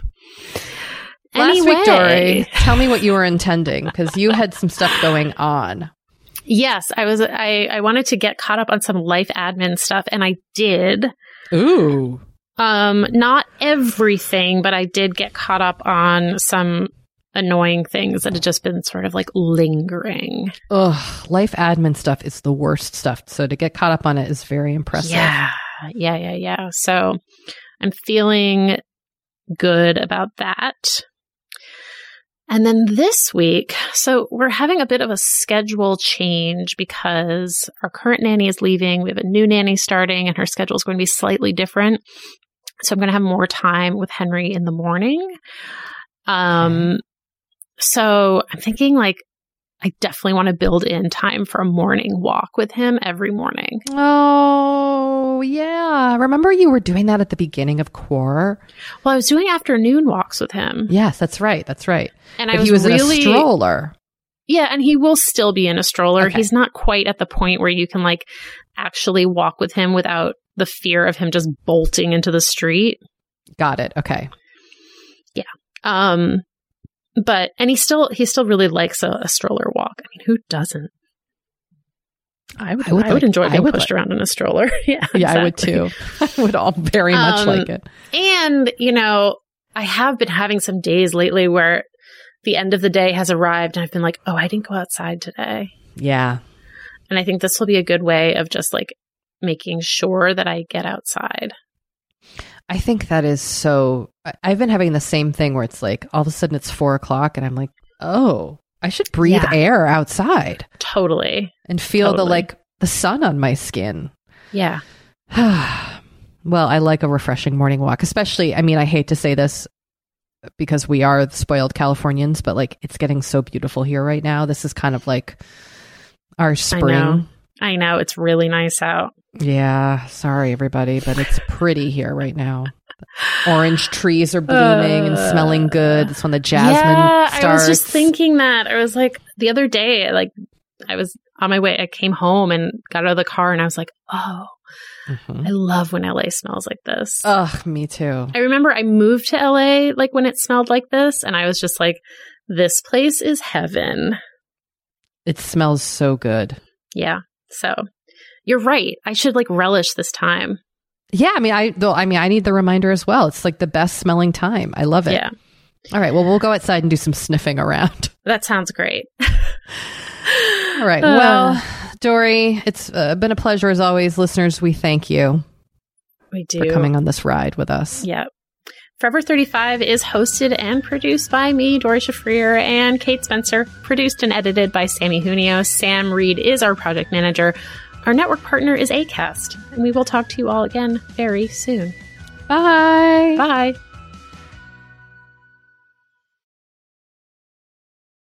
Speaker 7: Last week, Dory, tell me what you were intending, because you had some stuff going on.
Speaker 4: Yes, I wanted to get caught up on some life admin stuff, and I did.
Speaker 3: Ooh.
Speaker 4: Not everything, but I did get caught up on some annoying things that had just been sort of like lingering.
Speaker 3: Ugh, life admin stuff is the worst stuff. So to get caught up on it is very impressive.
Speaker 4: Yeah. So I'm feeling good about that. And then this week, so we're having a bit of a schedule change because our current nanny is leaving. We have a new nanny starting and her schedule is going to be slightly different. So I'm going to have more time with Henry in the morning. So I'm thinking like, I definitely want to build in time for a morning walk with him every morning.
Speaker 3: Oh, yeah. Remember you were doing that at the beginning of Quar?
Speaker 4: Well, I was doing afternoon walks with him.
Speaker 3: Yes, that's right.
Speaker 4: And
Speaker 3: he was really, in a stroller.
Speaker 4: Yeah, and he will still be in a stroller.
Speaker 3: Okay.
Speaker 4: He's not quite at the point where you can like actually walk with him without the fear of him just bolting into the street.
Speaker 3: Got it. Okay.
Speaker 4: Yeah. But he still really likes a stroller walk. I mean, who doesn't? I would enjoy being pushed around in a stroller. Yeah,
Speaker 3: I would too. I would all very much like it.
Speaker 4: And, I have been having some days lately where the end of the day has arrived and I've been like, oh, I didn't go outside today.
Speaker 3: Yeah.
Speaker 4: And I think this will be a good way of just like making sure that I get outside.
Speaker 3: I think that is so. I've been having the same thing where it's like all of a sudden it's 4:00 and I'm like, oh, I should breathe air outside.
Speaker 4: Totally.
Speaker 3: And feel the sun on my skin.
Speaker 4: Yeah.
Speaker 3: Well, I like a refreshing morning walk, especially, I mean, I hate to say this because we are the spoiled Californians, but like it's getting so beautiful here right now. This is kind of like our spring.
Speaker 4: I know. It's really nice out.
Speaker 3: Yeah. Sorry, everybody, but it's pretty here right now. Orange trees are blooming and smelling good. It's when the jasmine starts.
Speaker 4: I was just thinking that. I was like, the other day, like I was on my way. I came home and got out of the car and I was like, oh, I love when LA smells like this.
Speaker 3: Ugh, me too.
Speaker 4: I remember I moved to LA like when it smelled like this and I was just like, this place is heaven.
Speaker 3: It smells so good.
Speaker 4: Yeah. So you're right. I should like relish this time.
Speaker 3: Yeah. I mean, I need the reminder as well. It's like the best smelling time. I love it.
Speaker 4: Yeah.
Speaker 3: All right. Well, we'll go outside and do some sniffing around.
Speaker 4: That sounds great.
Speaker 3: All right. Well, Doree, it's been a pleasure as always. Listeners, we thank you.
Speaker 4: We do.
Speaker 3: For coming on this ride with us.
Speaker 4: Yeah. Forever 35 is hosted and produced by me, Doree Shafrir, and Kate Spencer. Produced and edited by Sammy Junio. Sam Reed is our project manager. Our network partner is Acast. And we will talk to you all again very soon.
Speaker 3: Bye.